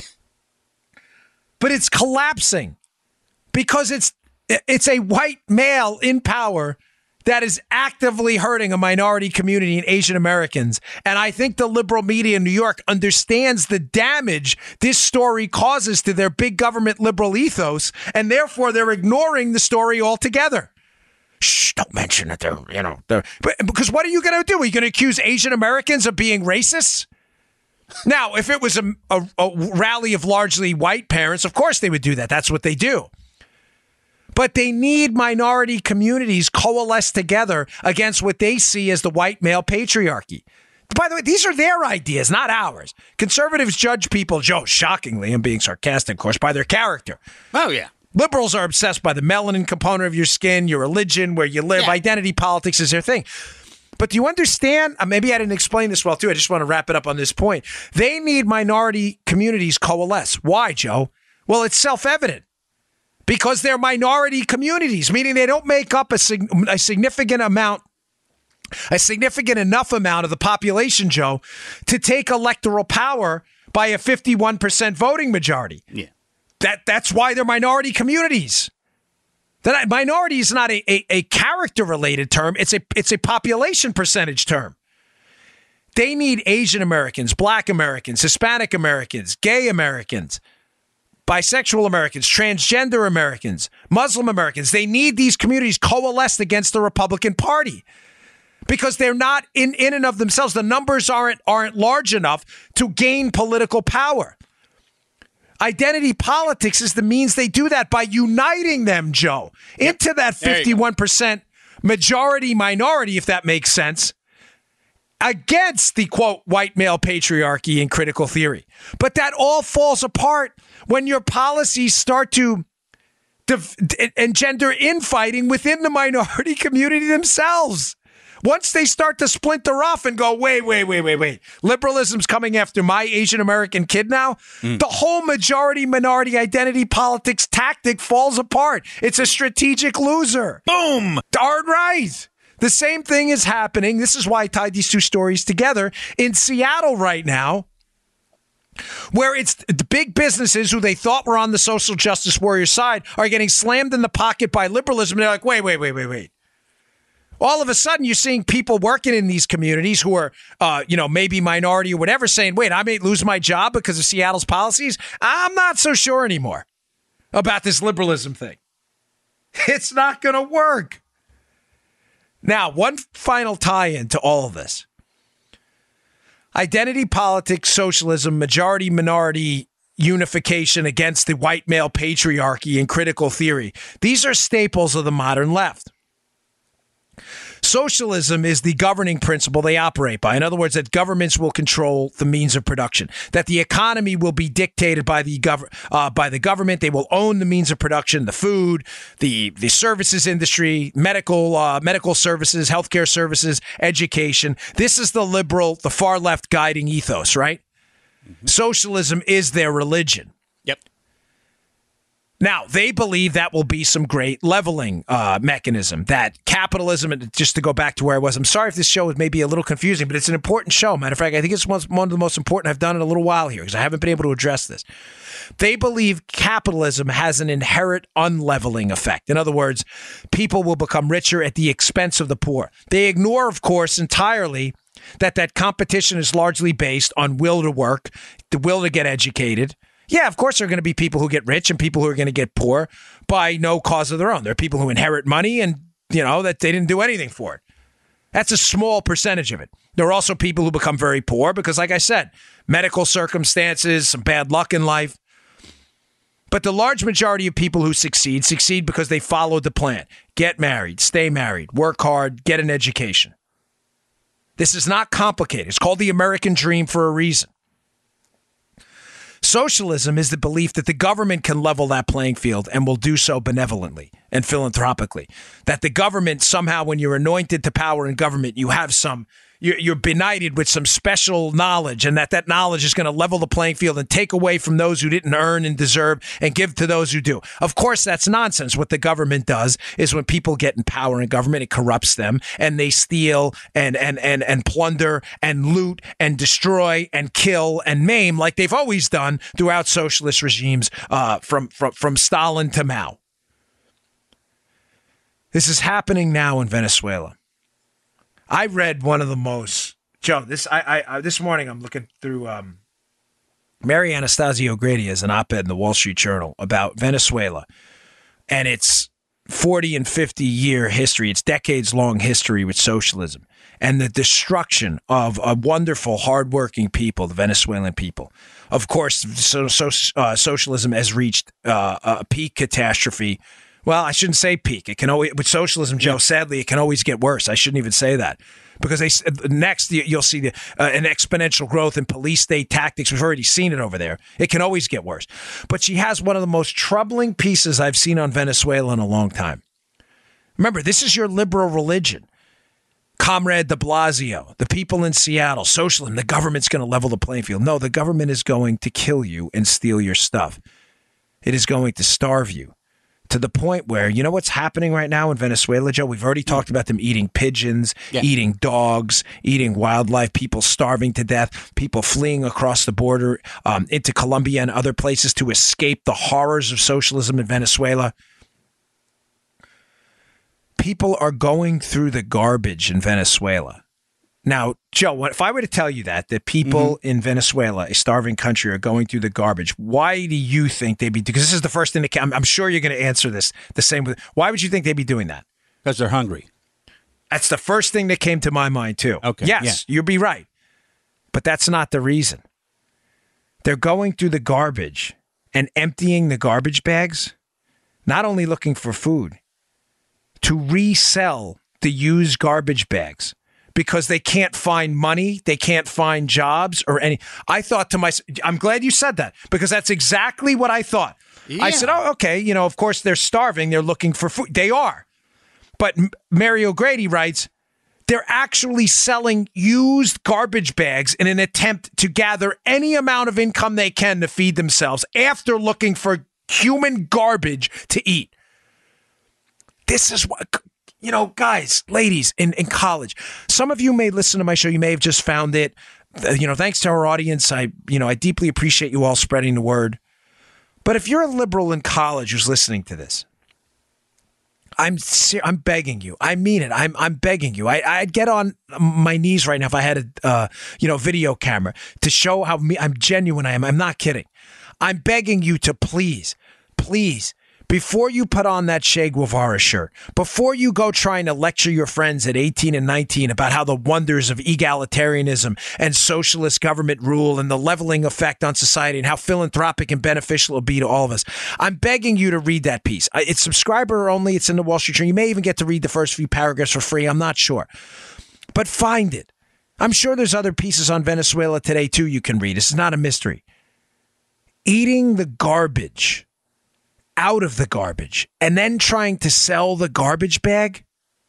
But it's collapsing because it's a white male in power that is actively hurting a minority community in Asian Americans. And I think the liberal media in New York understands the damage this story causes to their big government liberal ethos, and therefore they're ignoring the story altogether. Shh, don't mention that because what are you going to do? Are you going to accuse Asian Americans of being racists? Now, if it was a rally of largely white parents, of course they would do that. That's what they do. But they need minority communities coalesced together against what they see as the white male patriarchy. By the way, these are their ideas, not ours. Conservatives judge people, Joe, shockingly, I'm being sarcastic, of course, by their character. Oh, yeah. Liberals are obsessed by the melanin component of your skin, your religion, where you live. Yeah. Identity politics is their thing. But do you understand? Maybe I didn't explain this well, too. I just want to wrap it up on this point. They need minority communities coalesce. Why, Joe? Well, it's self-evident. Because they're minority communities, meaning they don't make up a significant enough amount of the population, Joe, to take electoral power by a 51% voting majority. Yeah. That's why they're minority communities. That minority is not a character-related term. It's a population percentage term. They need Asian Americans, Black Americans, Hispanic Americans, gay Americans, bisexual Americans, transgender Americans, Muslim Americans. They need these communities coalesced against the Republican Party because they're not in and of themselves. The numbers aren't large enough to gain political power. Identity politics is the means they do that by uniting them, Joe, into that 51% majority minority, if that makes sense, against the, quote, white male patriarchy and critical theory. But that all falls apart when your policies start to engender infighting within the minority community themselves. Once they start to splinter off and go, wait, liberalism's coming after my Asian American kid now, the whole majority-minority identity politics tactic falls apart. It's a strategic loser. Boom! Darn right. The same thing is happening. This is why I tied these two stories together in Seattle right now, where it's the big businesses who they thought were on the social justice warrior side are getting slammed in the pocket by liberalism. And they're like, wait. All of a sudden, you're seeing people working in these communities who are, maybe minority or whatever, saying, wait, I may lose my job because of Seattle's policies. I'm not so sure anymore about this liberalism thing. It's not going to work. Now, one final tie-in to all of this. Identity politics, socialism, majority-minority unification against the white male patriarchy and critical theory. These are staples of the modern left. Socialism is the governing principle they operate by. In other words, that governments will control the means of production, that the economy will be dictated by the government. They will own the means of production, the food, the services industry, medical services, healthcare services, education. This is the far left guiding ethos, right? Mm-hmm. Socialism is their religion. Yep. Now, they believe that will be some great leveling mechanism, that capitalism, and just to go back to where I was, I'm sorry if this show is maybe a little confusing, but it's an important show. Matter of fact, I think it's one of the most important I've done in a little while here because I haven't been able to address this. They believe capitalism has an inherent unleveling effect. In other words, people will become richer at the expense of the poor. They ignore, of course, entirely that competition is largely based on will to work, the will to get educated. Yeah, of course there are going to be people who get rich and people who are going to get poor by no cause of their own. There are people who inherit money and, that they didn't do anything for it. That's a small percentage of it. There are also people who become very poor because, like I said, medical circumstances, some bad luck in life. But the large majority of people who succeed because they followed the plan. Get married, stay married, work hard, get an education. This is not complicated. It's called the American dream for a reason. Socialism is the belief that the government can level that playing field and will do so benevolently and philanthropically. That the government somehow, when you're anointed to power in government, you have you're benighted with some special knowledge, and that knowledge is going to level the playing field and take away from those who didn't earn and deserve and give to those who do. Of course, that's nonsense. What the government does is when people get in power in government, it corrupts them, and they steal and plunder and loot and destroy and kill and maim like they've always done throughout socialist regimes from Stalin to Mao. This is happening now in Venezuela. I read one of the most, Joe, this morning I'm looking through Mary Anastasio Grady has an op-ed in the Wall Street Journal about Venezuela and its 40 and 50 year history, its decades-long history with socialism and the destruction of a wonderful, hardworking people, the Venezuelan people. Of course, socialism has reached a peak catastrophe. Well, I shouldn't say peak. It can always, with socialism, Joe, sadly, it can always get worse. I shouldn't even say that. Because next you'll see an exponential growth in police state tactics. We've already seen it over there. It can always get worse. But she has one of the most troubling pieces I've seen on Venezuela in a long time. Remember, this is your liberal religion. Comrade de Blasio, the people in Seattle, socialism, the government's going to level the playing field. No, the government is going to kill you and steal your stuff. It is going to starve you. To the point where, you know what's happening right now in Venezuela, Joe? We've already talked about them eating pigeons, eating dogs, eating wildlife, people starving to death, people fleeing across the border into Colombia and other places to escape the horrors of socialism in Venezuela. People are going through the garbage in Venezuela. Now, Joe, if I were to tell you that people in Venezuela, a starving country, are going through the garbage, why do you think they'd be? Because this is the first thing that I'm sure you're going to answer this the same way. Why would you think they'd be doing that? Because they're hungry. That's the first thing that came to my mind, too. Okay. Yes, you'd be right. But that's not the reason. They're going through the garbage and emptying the garbage bags, not only looking for food, to resell the used garbage bags. Because they can't find money, they can't find jobs or any. I thought to myself, I'm glad you said that, because that's exactly what I thought. Yeah. I said, oh, okay, of course they're starving, they're looking for food. They are. But Mary O'Grady writes, they're actually selling used garbage bags in an attempt to gather any amount of income they can to feed themselves after looking for human garbage to eat. This is what... guys, ladies in college, some of you may listen to my show. You may have just found it. Thanks to our audience, I deeply appreciate you all spreading the word. But if you're a liberal in college who's listening to this, I'm begging you. I mean it. I'm begging you. I'd get on my knees right now if I had a video camera to show how I'm genuine I am. I'm not kidding. I'm begging you to please, before you put on that Che Guevara shirt, before you go trying to lecture your friends at 18 and 19 about how the wonders of egalitarianism and socialist government rule and the leveling effect on society and how philanthropic and beneficial it'll be to all of us, I'm begging you to read that piece. It's subscriber only. It's in the Wall Street Journal. You may even get to read the first few paragraphs for free. I'm not sure. But find it. I'm sure there's other pieces on Venezuela today, too, you can read. It's not a mystery. Eating the garbage out of the garbage and then trying to sell the garbage bag?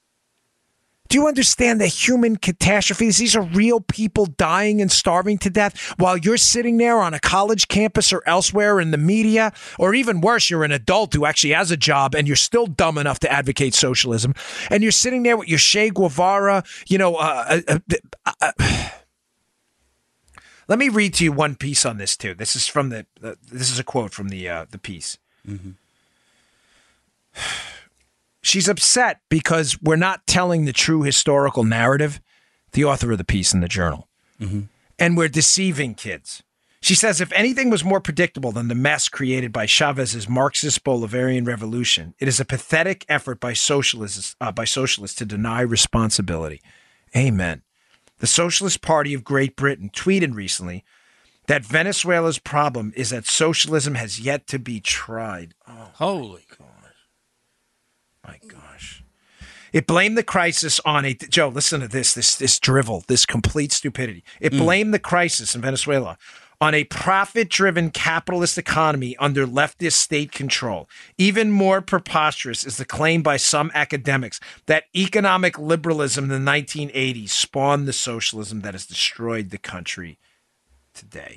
Do you understand the human catastrophes? These are real people dying and starving to death while you're sitting there on a college campus or elsewhere in the media, or even worse, you're an adult who actually has a job and you're still dumb enough to advocate socialism, and you're sitting there with your Che Guevara, Let me read to you one piece on this too. This is from this is a quote from the piece. Mm-hmm. She's upset because we're not telling the true historical narrative, the author of the piece in the Journal, and we're deceiving kids. She says if anything was more predictable than the mess created by Chavez's Marxist Bolivarian revolution, it is a pathetic effort by socialists to deny responsibility. Amen. The Socialist Party of Great Britain tweeted recently that Venezuela's problem is that socialism has yet to be tried. Oh, holy God. My gosh. It blamed the crisis on Joe, listen to this drivel, this complete stupidity. It blamed the crisis in Venezuela on a profit-driven capitalist economy under leftist state control. Even more preposterous is the claim by some academics that economic liberalism in the 1980s spawned the socialism that has destroyed the country today.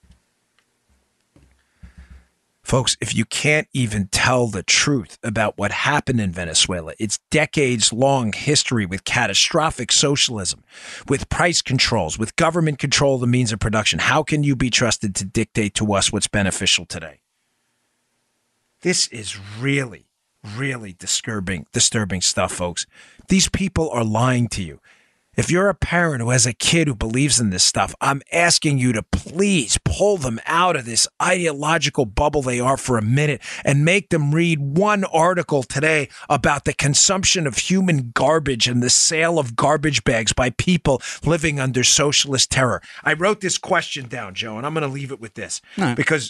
Folks, if you can't even tell the truth about what happened in Venezuela, its decades-long history with catastrophic socialism, with price controls, with government control of the means of production, how can you be trusted to dictate to us what's beneficial today? This is really, really disturbing stuff, folks. These people are lying to you. If you're a parent who has a kid who believes in this stuff, I'm asking you to please pull them out of this ideological bubble they are for a minute and make them read one article today about the consumption of human garbage and the sale of garbage bags by people living under socialist terror. I wrote this question down, Joe, and I'm going to leave it with this because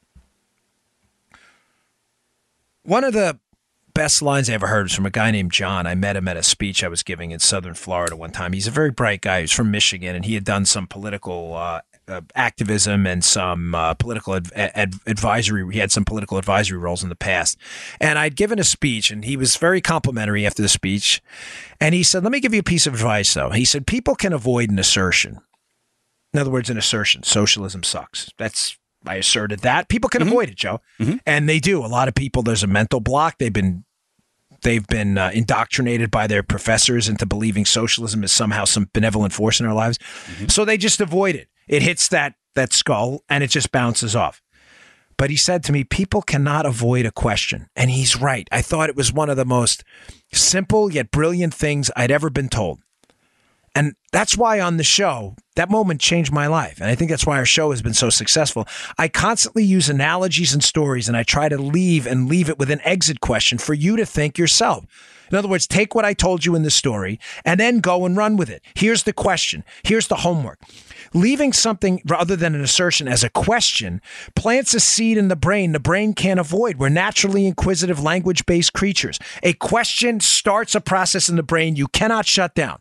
one of the best lines I ever heard was from a guy named John. I met him at a speech I was giving in Southern Florida one time. He's a very bright guy. He's from Michigan, and he had done some political activism and some political advisory. He had some political advisory roles in the past. And I'd given a speech, and he was very complimentary after the speech. And he said, let me give you a piece of advice, though. He said, people can avoid an assertion. In other words, an assertion. Socialism sucks. I asserted that. People can avoid it, Joe. And they do. A lot of people, there's a mental block. They've been indoctrinated by their professors into believing socialism is somehow some benevolent force in our lives. So they just avoid it. It hits that skull and it just bounces off. But he said to me, people cannot avoid a question. And he's right. I thought it was one of the most simple yet brilliant things I'd ever been told. And that's why on the show, that moment changed my life. And I think that's why our show has been so successful. I constantly use analogies and stories, and I try to leave it with an exit question for you to think yourself. In other words, take what I told you in the story and then go and run with it. Here's the question. Here's the homework. Leaving something rather than an assertion as a question plants a seed in the brain can't avoid. We're naturally inquisitive, language-based creatures. A question starts a process in the brain you cannot shut down.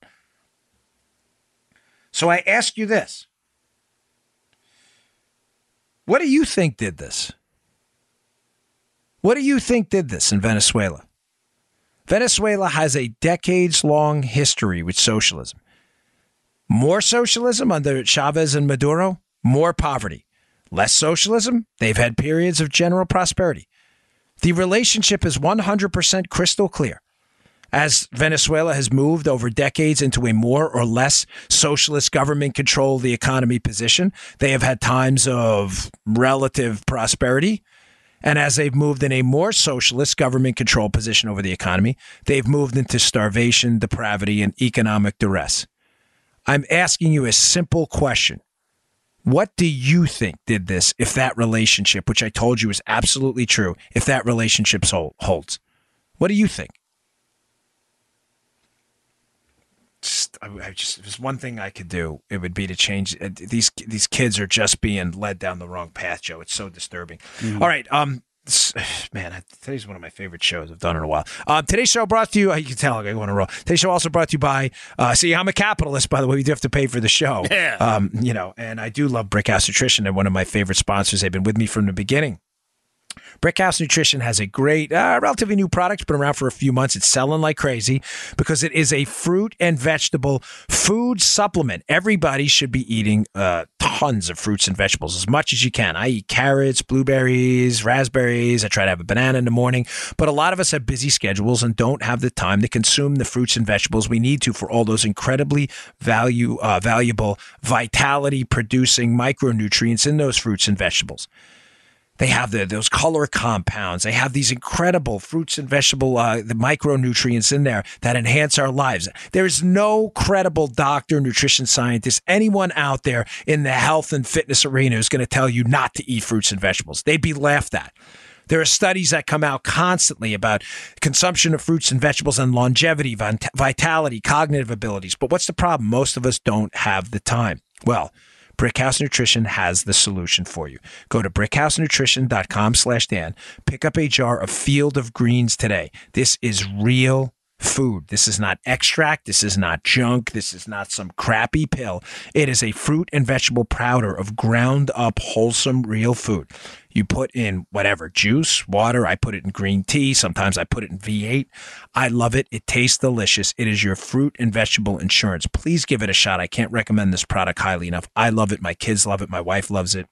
So I ask you this. What do you think did this? What do you think did this in Venezuela? Venezuela has a decades-long history with socialism. More socialism under Chavez and Maduro, more poverty. Less socialism, they've had periods of general prosperity. The relationship is 100% crystal clear. As Venezuela has moved over decades into a more or less socialist government control of the economy position, they have had times of relative prosperity. And as they've moved in a more socialist government control position over the economy, they've moved into starvation, depravity, and economic duress. I'm asking you a simple question. What do you think did this if that relationship, which I told you is absolutely true, if that relationship holds? What do you think? If there's one thing I could do, it would be to change. These kids are just being led down the wrong path, Joe. It's so disturbing. All right. Man, today's one of my favorite shows I've done in a while. Today's show brought to you, you can tell I go on a roll. Today's show also brought to you by, see, I'm a capitalist, by the way. We do have to pay for the show. Yeah. And I do love Brickhouse Nutrition. They're one of my favorite sponsors. They've been with me from the beginning. Brickhouse Nutrition has a great, relatively new product. It's been around for a few months. It's selling like crazy because it is a fruit and vegetable food supplement. Everybody should be eating tons of fruits and vegetables, as much as you can. I eat carrots, blueberries, raspberries. I try to have a banana in the morning. But a lot of us have busy schedules and don't have the time to consume the fruits and vegetables we need to for all those incredibly valuable vitality-producing micronutrients in those fruits and vegetables. They have those color compounds. They have these incredible fruits and vegetable the micronutrients in there that enhance our lives. There's no credible doctor, nutrition scientist, anyone out there in the health and fitness arena who's going to tell you not to eat fruits and vegetables. They'd be laughed at. There are studies that come out constantly about consumption of fruits and vegetables and longevity, vitality, cognitive abilities. But what's the problem? Most of us don't have the time. Well, Brickhouse Nutrition has the solution for you. Go to brickhousenutrition.com/Dan. Pick up a jar of Field of Greens today. This is real food. This is not extract. This is not junk. This is not some crappy pill. It is a fruit and vegetable powder of ground up, wholesome, real food. You put in whatever, juice, water. I put it in green tea. Sometimes I put it in V8. I love it. It tastes delicious. It is your fruit and vegetable insurance. Please give it a shot. I can't recommend this product highly enough. I love it. My kids love it. My wife loves it.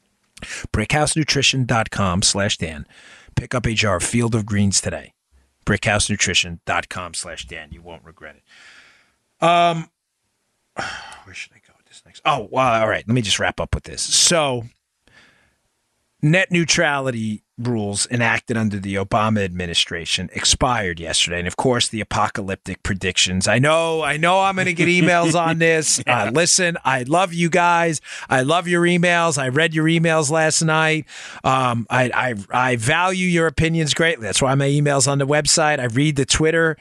brickhousenutrition.com/Dan. Pick up a jar of Field of Greens today. brickhousenutrition.com/Dan. You won't regret it. Where should I go with this next? Oh, well, all right. Let me just wrap up with this. So, net neutrality rules enacted under the Obama administration expired yesterday. And of course, the apocalyptic predictions. I know I'm going to get emails on this. Listen, I love you guys. I love your emails. I read your emails last night. I value your opinions greatly. That's why my email's on the website. I read the Twitter.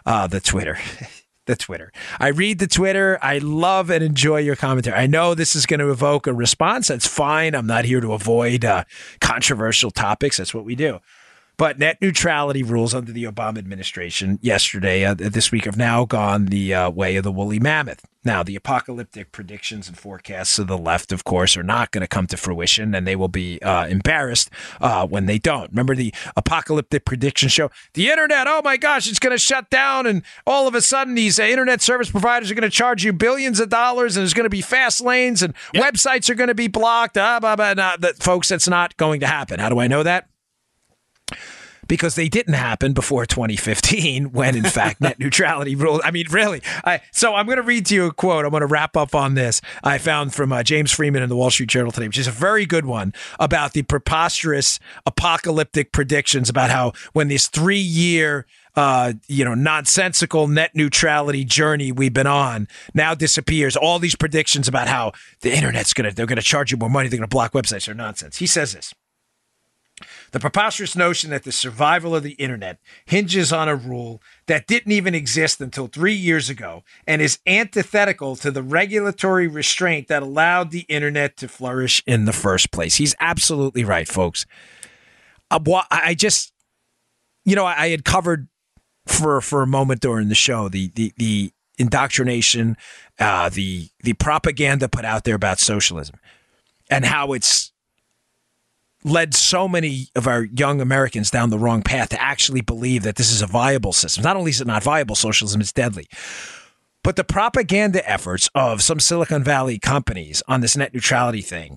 I read the Twitter. I love and enjoy your commentary. I know this is going to evoke a response. That's fine. I'm not here to avoid controversial topics. That's what we do. But net neutrality rules under the Obama administration yesterday, this week, have now gone the way of the woolly mammoth. Now, the apocalyptic predictions and forecasts of the left, of course, are not going to come to fruition, and they will be embarrassed when they don't. Remember the apocalyptic prediction show? The internet, oh my gosh, it's going to shut down, and all of a sudden these internet service providers are going to charge you billions of dollars, and there's going to be fast lanes, and websites are going to be blocked. Folks, that's not going to happen. How do I know that? Because they didn't happen before 2015 when, in fact, net neutrality ruled. I mean, really. So I'm going to read to you a quote. I'm going to wrap up on this. I found from James Freeman in the Wall Street Journal today, which is a very good one about the preposterous apocalyptic predictions about how when this 3-year nonsensical net neutrality journey we've been on now disappears. All these predictions about how the internet's they're going to charge you more money, they're going to block websites are nonsense. He says this. The preposterous notion that the survival of the internet hinges on a rule that didn't even exist until 3 years ago and is antithetical to the regulatory restraint that allowed the internet to flourish in the first place. He's absolutely right, folks. I had covered for a moment during the show the indoctrination, the propaganda put out there about socialism and how it's led so many of our young Americans down the wrong path to actually believe that this is a viable system. Not only is it not viable, socialism is deadly. But the propaganda efforts of some Silicon Valley companies on this net neutrality thing,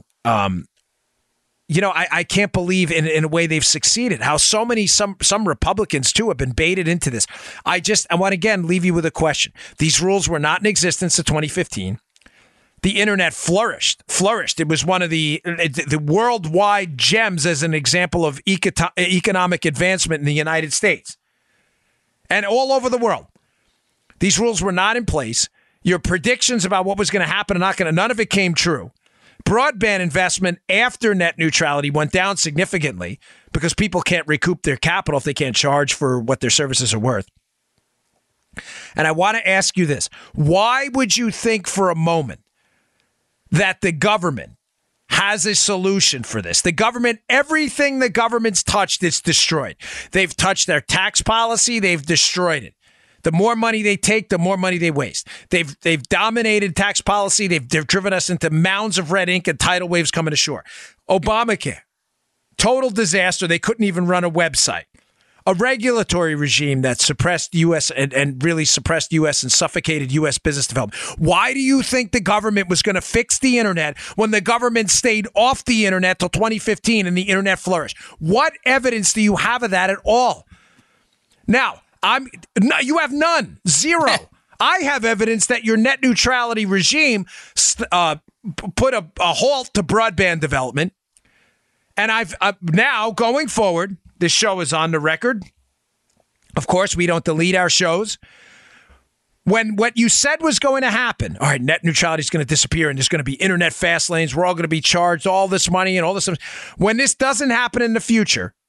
I can't believe in a way they've succeeded. How some Republicans, too, have been baited into this. I want to, again, leave you with a question. These rules were not in existence in 2015. The internet flourished. It was one of the worldwide gems as an example of economic advancement in the United States and all over the world. These rules were not in place. Your predictions about what was going to happen none of it came true. Broadband investment after net neutrality went down significantly because people can't recoup their capital if they can't charge for what their services are worth. And I want to ask you this. Why would you think for a moment that the government has a solution for this? The government, everything the government's touched, it's destroyed. They've touched their tax policy. They've destroyed it. The more money they take, the more money they waste. They've dominated tax policy. They've driven us into mounds of red ink and tidal waves coming ashore. Obamacare, total disaster. They couldn't even run a website. A regulatory regime that suppressed U.S. and really suppressed U.S. and suffocated U.S. business development. Why do you think the government was going to fix the internet when the government stayed off the internet till 2015 and the internet flourished? What evidence do you have of that at all? Now, you have none. Zero. I have evidence that your net neutrality regime put a halt to broadband development. And I've now, going forward, this show is on the record. Of course, we don't delete our shows. When what you said was going to happen, all right, net neutrality is going to disappear and there's going to be internet fast lanes. We're all going to be charged all this money and all this stuff. When this doesn't happen in the future,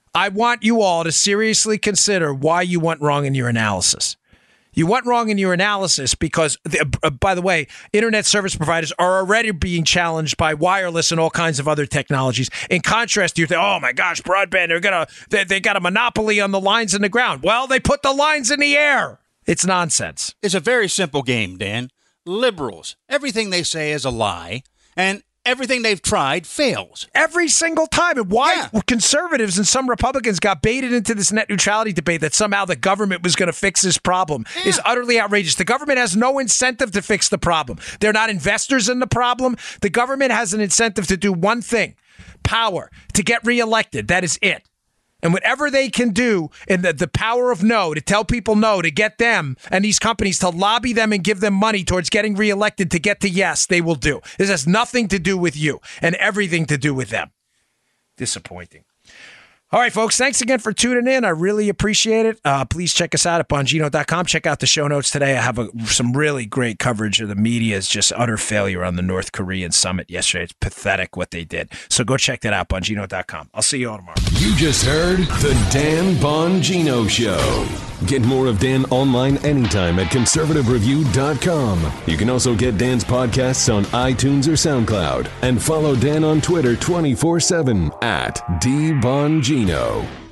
I want you all to seriously consider why you went wrong in your analysis. You went wrong in your analysis because, by the way, internet service providers are already being challenged by wireless and all kinds of other technologies. In contrast, you think, oh my gosh, broadband, they got a monopoly on the lines in the ground. Well, they put the lines in the air. It's nonsense. It's a very simple game, Dan. Liberals, everything they say is a lie, and everything they've tried fails. Every single time. And why conservatives and some Republicans got baited into this net neutrality debate that somehow the government was going to fix this problem is utterly outrageous. The government has no incentive to fix the problem. They're not investors in the problem. The government has an incentive to do one thing, power, to get reelected. That is it. And whatever they can do in the power of no, to tell people no, to get them and these companies to lobby them and give them money towards getting reelected to get to yes, they will do. This has nothing to do with you and everything to do with them. Disappointing. All right, folks, thanks again for tuning in. I really appreciate it. Please check us out at Bongino.com. Check out the show notes today. I have some really great coverage of the media's just utter failure on the North Korean summit yesterday. It's pathetic what they did. So go check that out, Bongino.com. I'll see you all tomorrow. You just heard The Dan Bongino Show. Get more of Dan online anytime at conservativereview.com. You can also get Dan's podcasts on iTunes or SoundCloud. And follow Dan on Twitter 24/7 at DBongino.